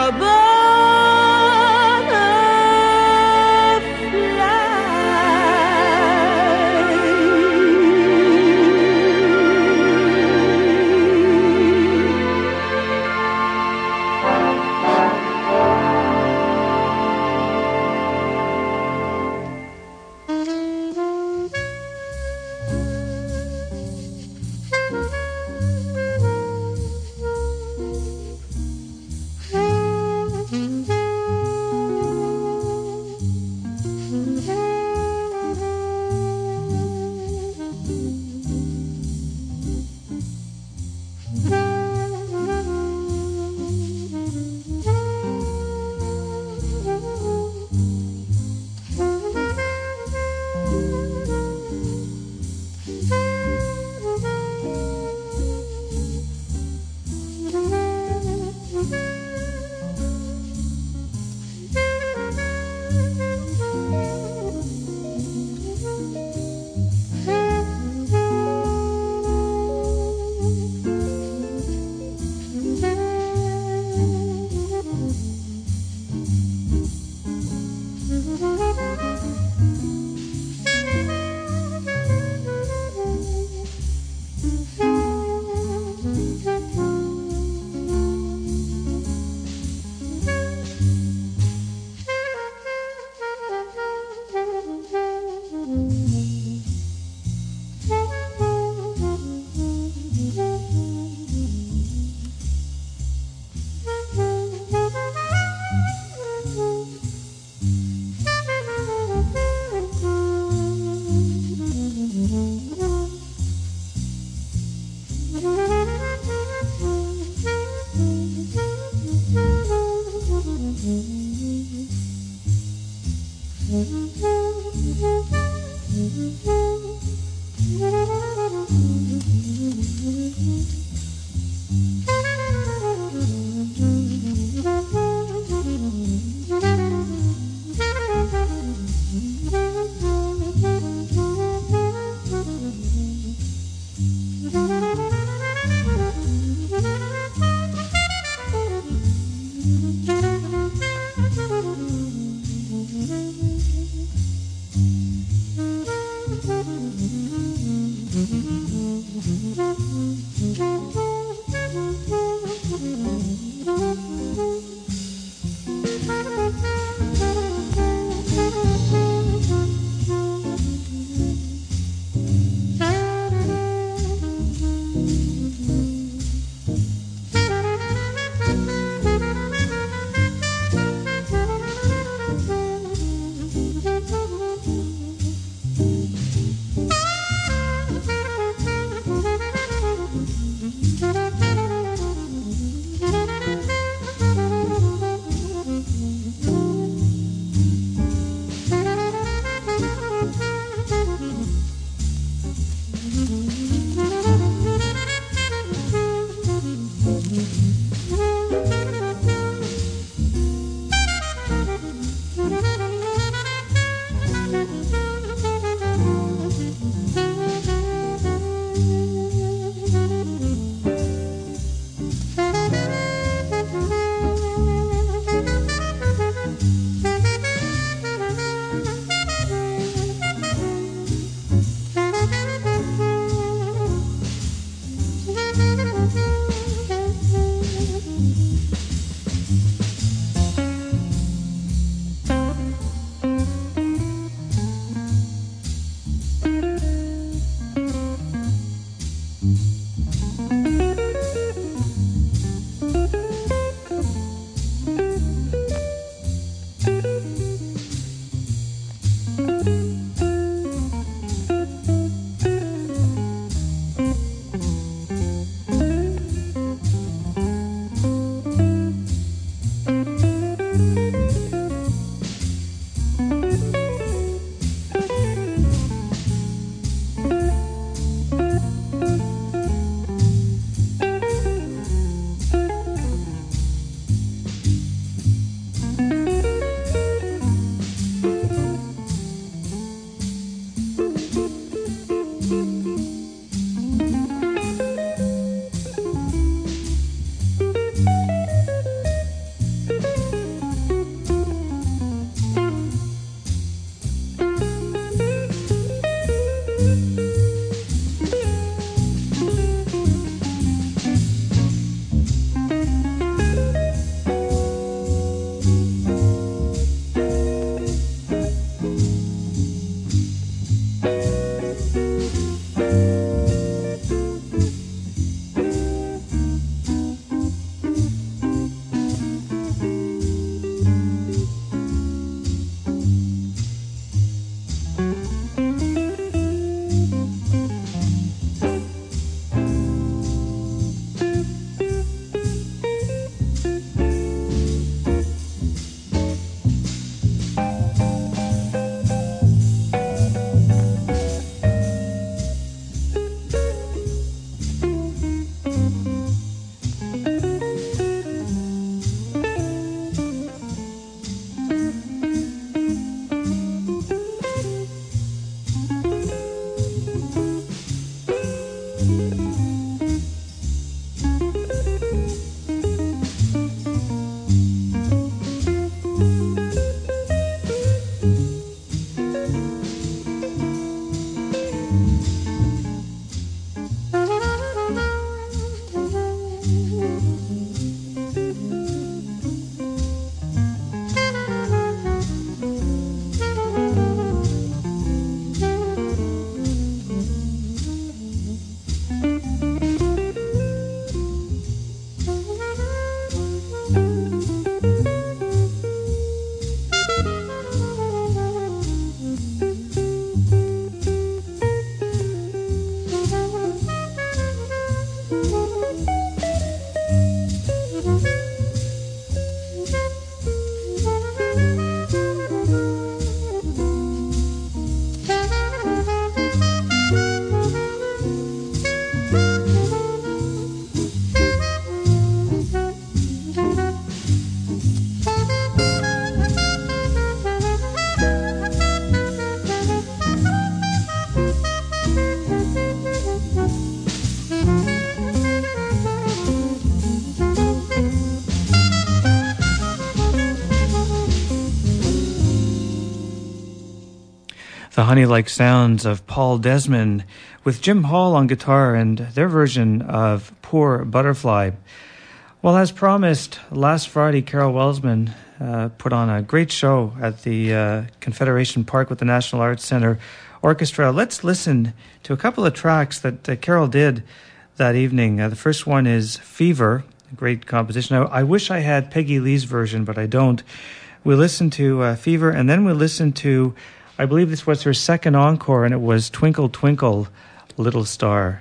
the honey-like sounds of Paul Desmond with Jim Hall on guitar and their version of Poor Butterfly. Well, as promised, last Friday, Carol Welsman put on a great show at the Confederation Park with the National Arts Centre Orchestra. Let's listen to a couple of tracks that Carol did that evening. The first one is Fever, a great composition. I wish I had Peggy Lee's version, but I don't. We'll listen to Fever, and then we'll listen to, I believe this was her second encore, and it was Twinkle, Twinkle, Little Star.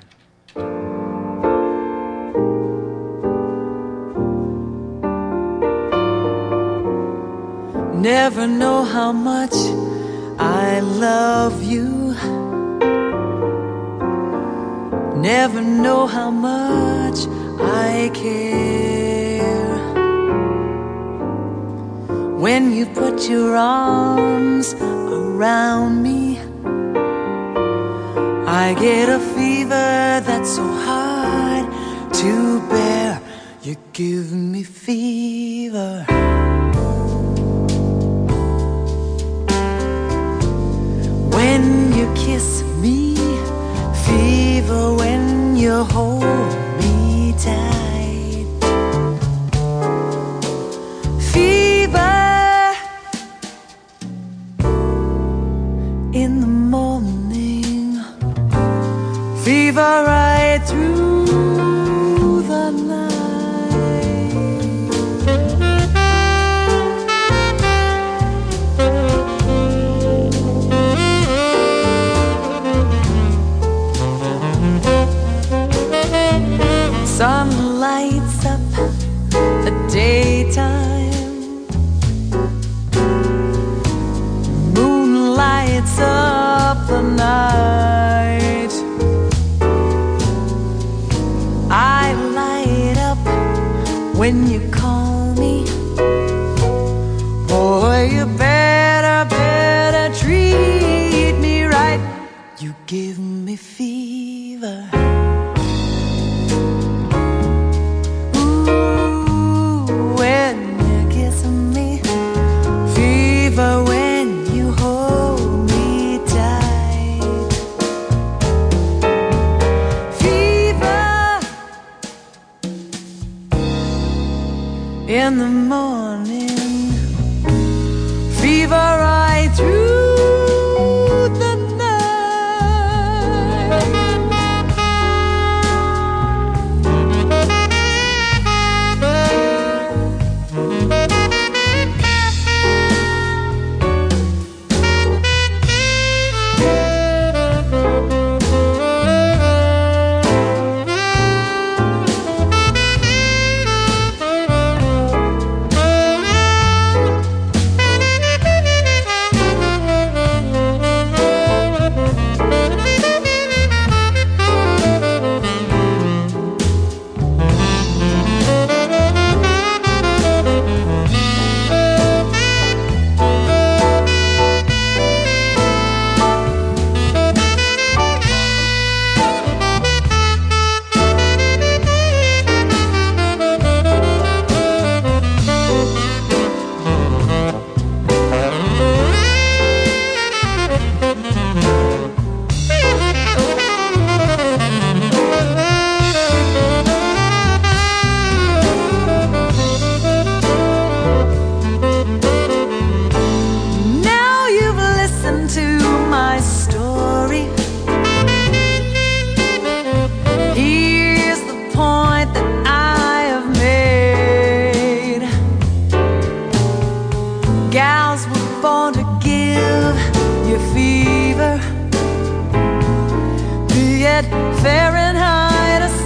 Never know how much I love you. Never know how much I care. When you put your arms around me, I get a fever that's so hard to bear. You give me fever. When you kiss me, fever when you hold me tight. Fever in the morning, fever right through the night. Sun lights up the daytime, moon lights up the night. I light up when you call me. Boy, you better treat me right. You give me fever. When you hold me tight. Fever in the morning, fever right through the night. Fahrenheit or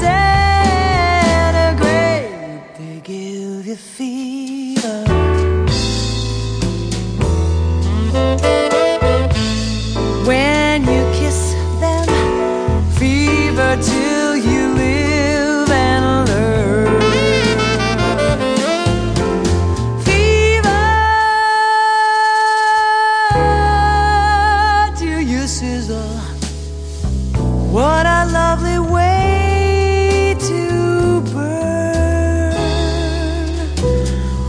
centigrade, they give you fever. When you kiss them, fever till you live and learn. Fever till you sizzle. What a lovely way to burn.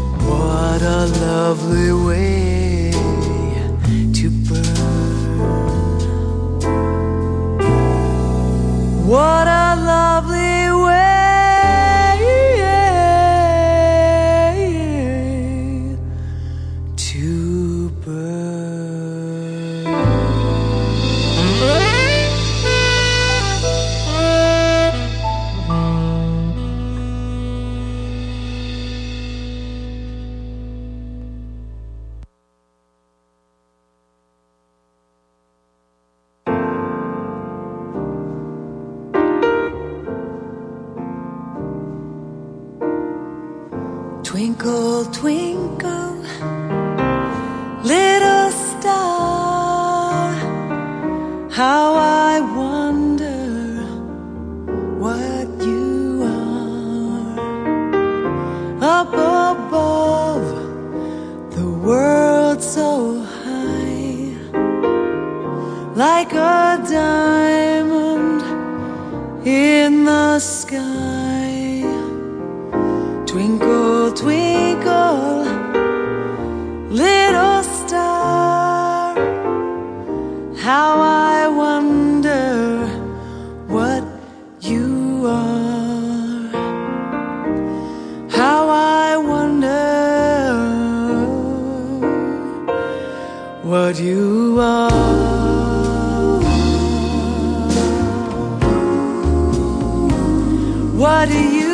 What a lovely way to burn. to burn. Twinkle, twinkle, little star, how I wonder what you are. Up above, the world so high, like a diamond in the sky. Twinkle, twinkle, little star, how I wonder what you are. How I wonder what you are. What do you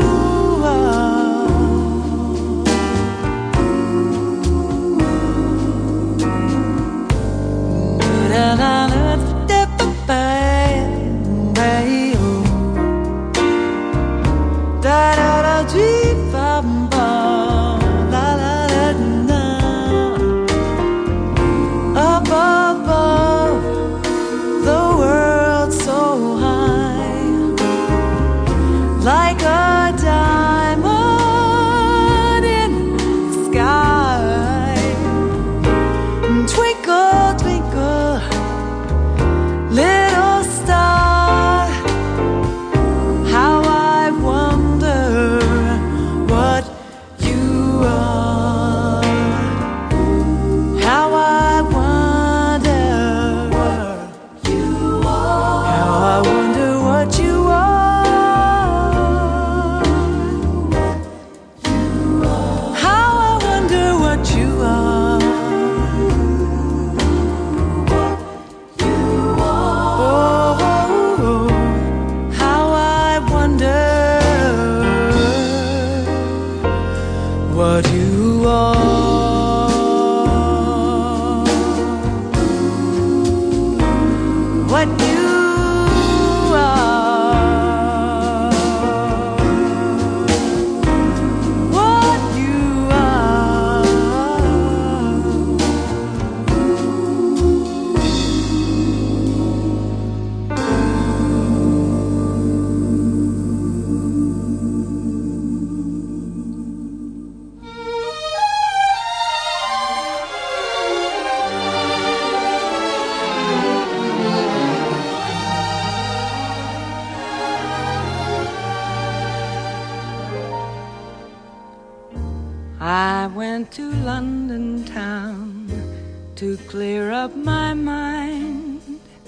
I went to London town to clear up my mind,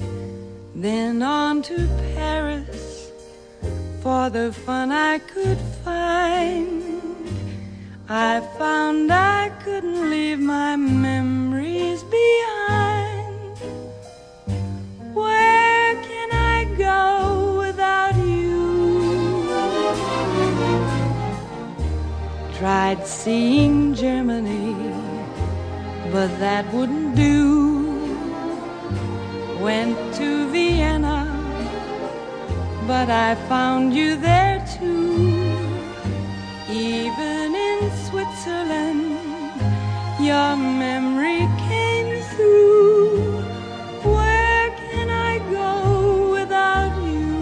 then on to Paris for the fun I could find. I found I couldn't leave my memories behind. Where can I go without you? Tried seeing Germany, but that wouldn't do. Went to Vienna, but I found you there too. Even in Switzerland, your memory came through. Where can I go without you?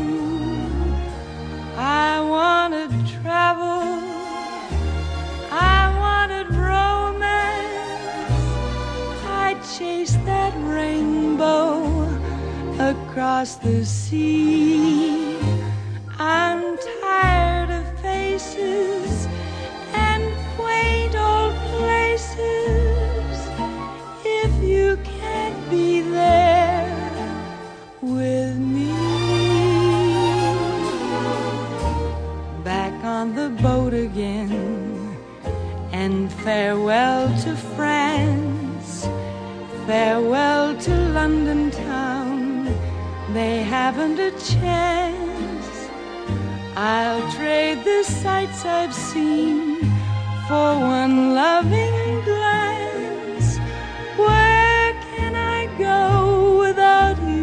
I wanted travel, I wanted romance. I chased that rainbow across the sea. I'm tired of faces and quaint old places. If you can't be there with me. Back on the boat again, and farewell to France. Farewell to London town, they haven't a chance. I'll trade the sights I've seen for one loving glance. Where can I go without you?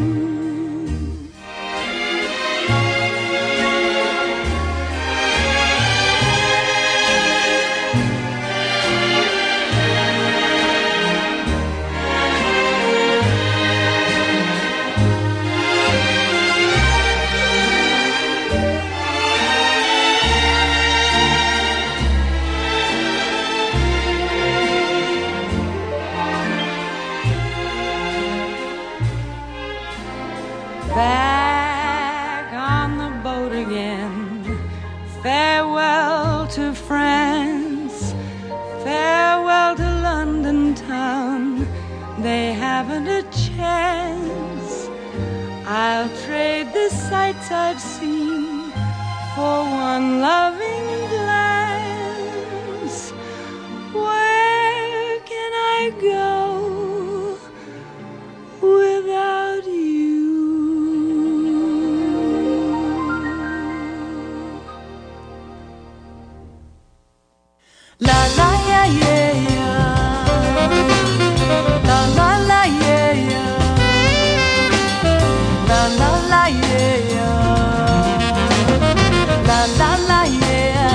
Back on the boat again. Farewell to France. Farewell to London town. They haven't a chance. I'll trade the sights I've seen for one loving glance. Where can I go without you? La la yeah yeah yeah. La la la yeah yeah. La la la yeah yeah. La la la yeah.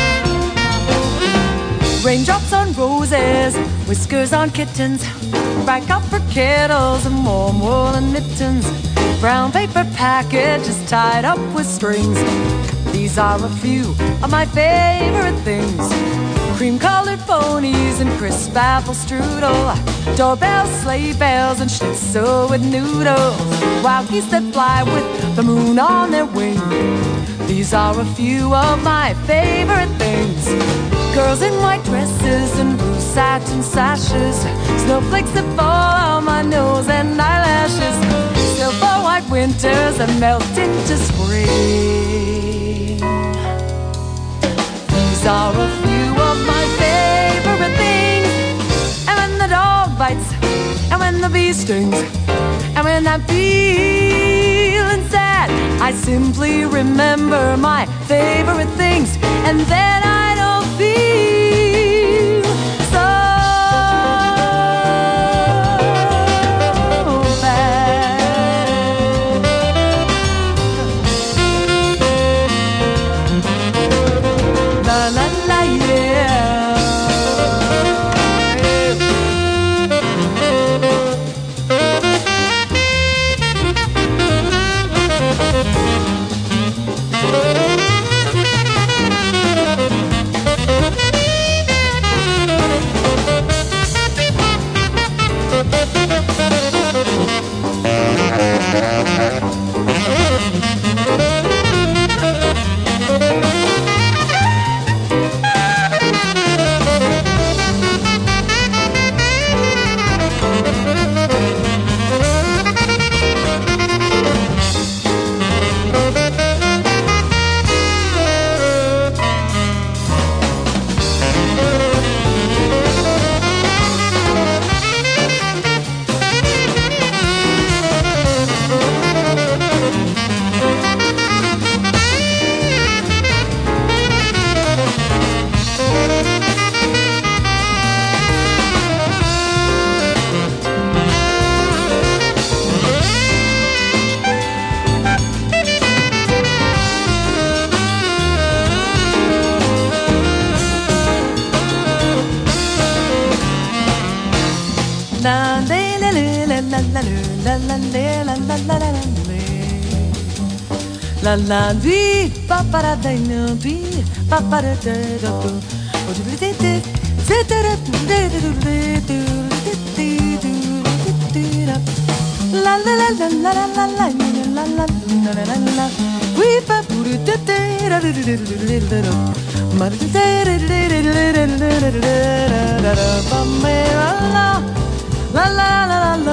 Raindrops on roses, whiskers on kittens, rag copper kettles and warm woolen mittens, brown paper packages tied up with strings. These are a few of my favorite things. Cream-colored ponies and crisp apple strudel, doorbells, sleigh bells, and schnitzel with noodles, wild geese that fly with the moon on their wing. These are a few of my favorite things. Girls in white dresses and blue satin sashes, snowflakes that fall on my nose and eyelashes, silver white winters that melt into spring. These are a few of my favorite things. And when the dog bites, and when the bee stings, and when I'm feeling sad, I simply remember my favorite things, and then I don't feel so bad. La la la yeah. La la vie papa da no be papa da da la la la la la la la la la la we papa la la la la la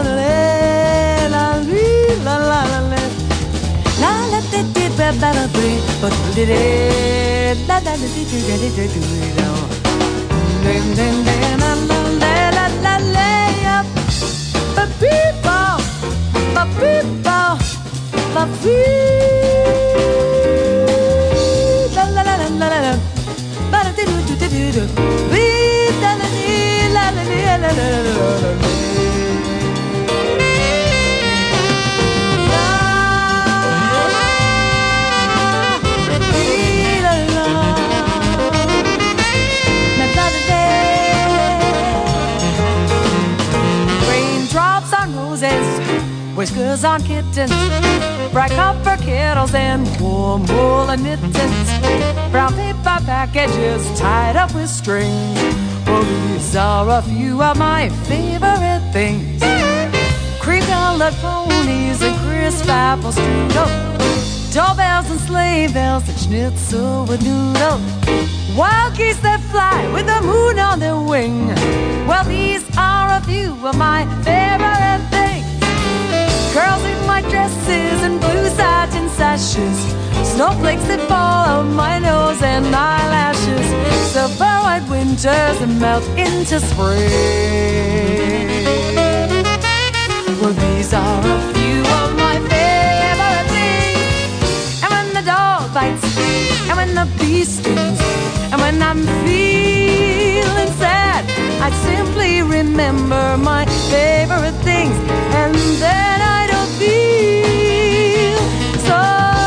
Raindrops on roses, whiskers on kittens, bright copper kettles and warm woolen mittens, brown paper packages tied up with string. Oh, these are a few of my favorite things. Cream-colored ponies and crisp apple strudel, doorbells and sleigh bells and schnitzel with noodle, wild geese that fly with the moon on their wing. Well, these are a few of my favorite things. Girls in white dresses and blue satin sashes, snowflakes that fall on my nose and eyelashes, silver white winters that melt into spring. Well, these are a few of my favorite things. And when the dog bites, and when the bee stings, and when I'm feeling sad, I simply remember my favorite things, and then I don't feel so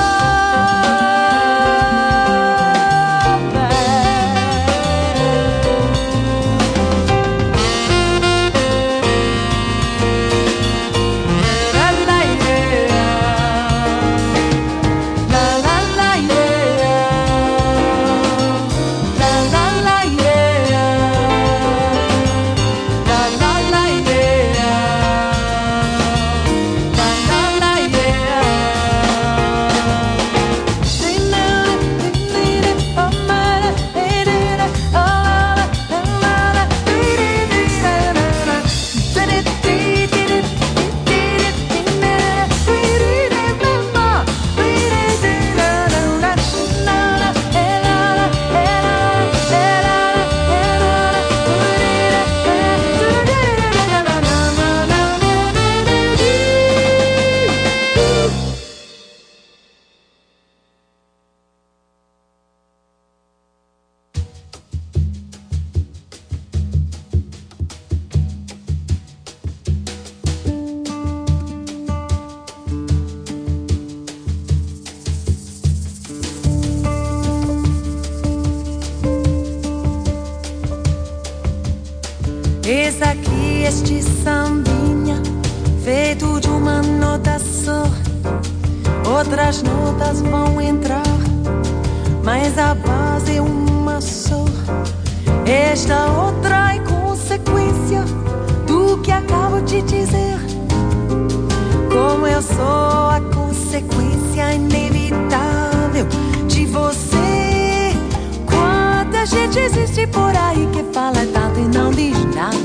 Esse aqui, este sambinha, feito de uma nota só. Outras notas vão entrar, mas a base é uma só. Esta outra é consequência do que acabo de dizer. Como eu sou a consequência inevitável de você. Quanta gente existe por aí que fala tanto e não diz nada.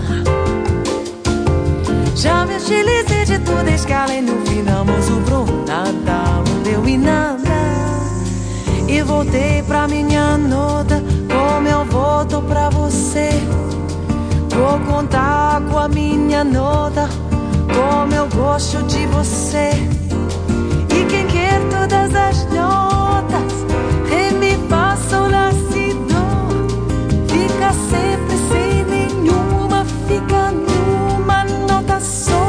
Já me agilizei de toda a escala e no fim não me sobrou nada. Não deu em nada. E voltei pra minha nota, como eu volto pra você. Vou contar com a minha nota, como eu gosto de você. E quem quer todas as notas, ré, mi, fá, sol, lá, si, dó, fica sempre sem nenhuma, fica numa nota só.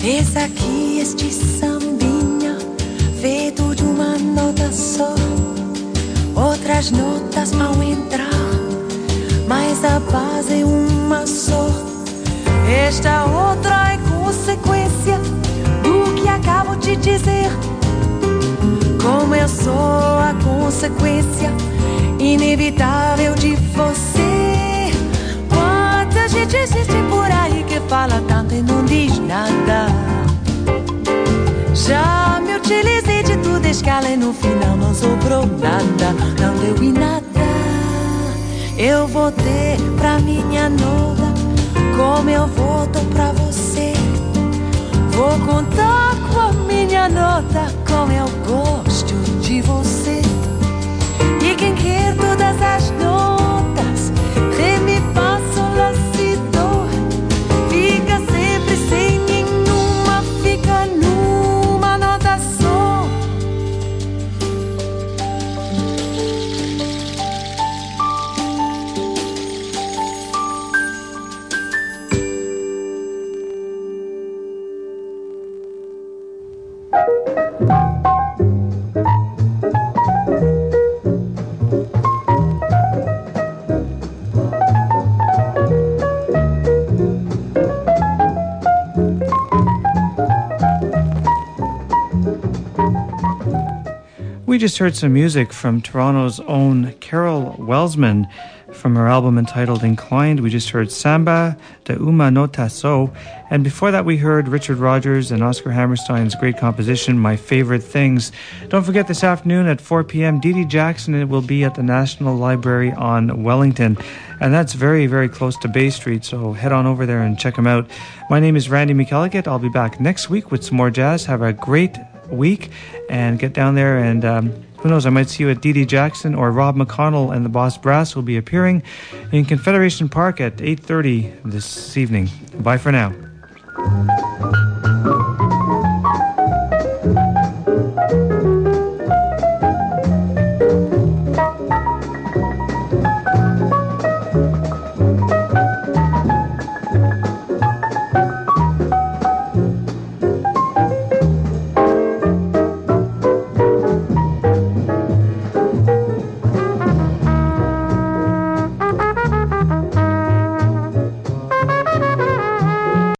Eis aqui este sambinha, feito de uma nota só. Outras notas ao entrar, mas a base é uma só. Esta outra é consequência do que acabo de dizer. Como eu sou a consequência inevitável de você. Quanta gente existe por aí que fala tanto e não diz nada. Já me utilizei de tudo, escala e no final não sobrou nada. Não deu em nada. Eu voltei pra minha nota, como eu volto pra você. Vou contar com a minha nota, como eu gosto de você. E quem quer todas as notas, ré, mi, fá, sol, lá, si, dó, fica sempre sem nenhuma, fica numa nota só. We just heard some music from Toronto's own Carol Welsman from her album entitled Inclined. We just heard Samba de Uma Nota So. And before that, we heard Richard Rodgers and Oscar Hammerstein's great composition, My Favorite Things. Don't forget this afternoon at 4 p.m., Dee Dee Jackson. It will be at the National Library on Wellington. And that's very, very close to Bay Street, so head on over there and check them out. My name is Randy McElligott. I'll be back next week with some more jazz. Have a great week and get down there and who knows, I might see you at Dee Dee Jackson, or Rob McConnell and the Boss Brass will be appearing in Confederation Park at 8:30 this evening. Bye for now.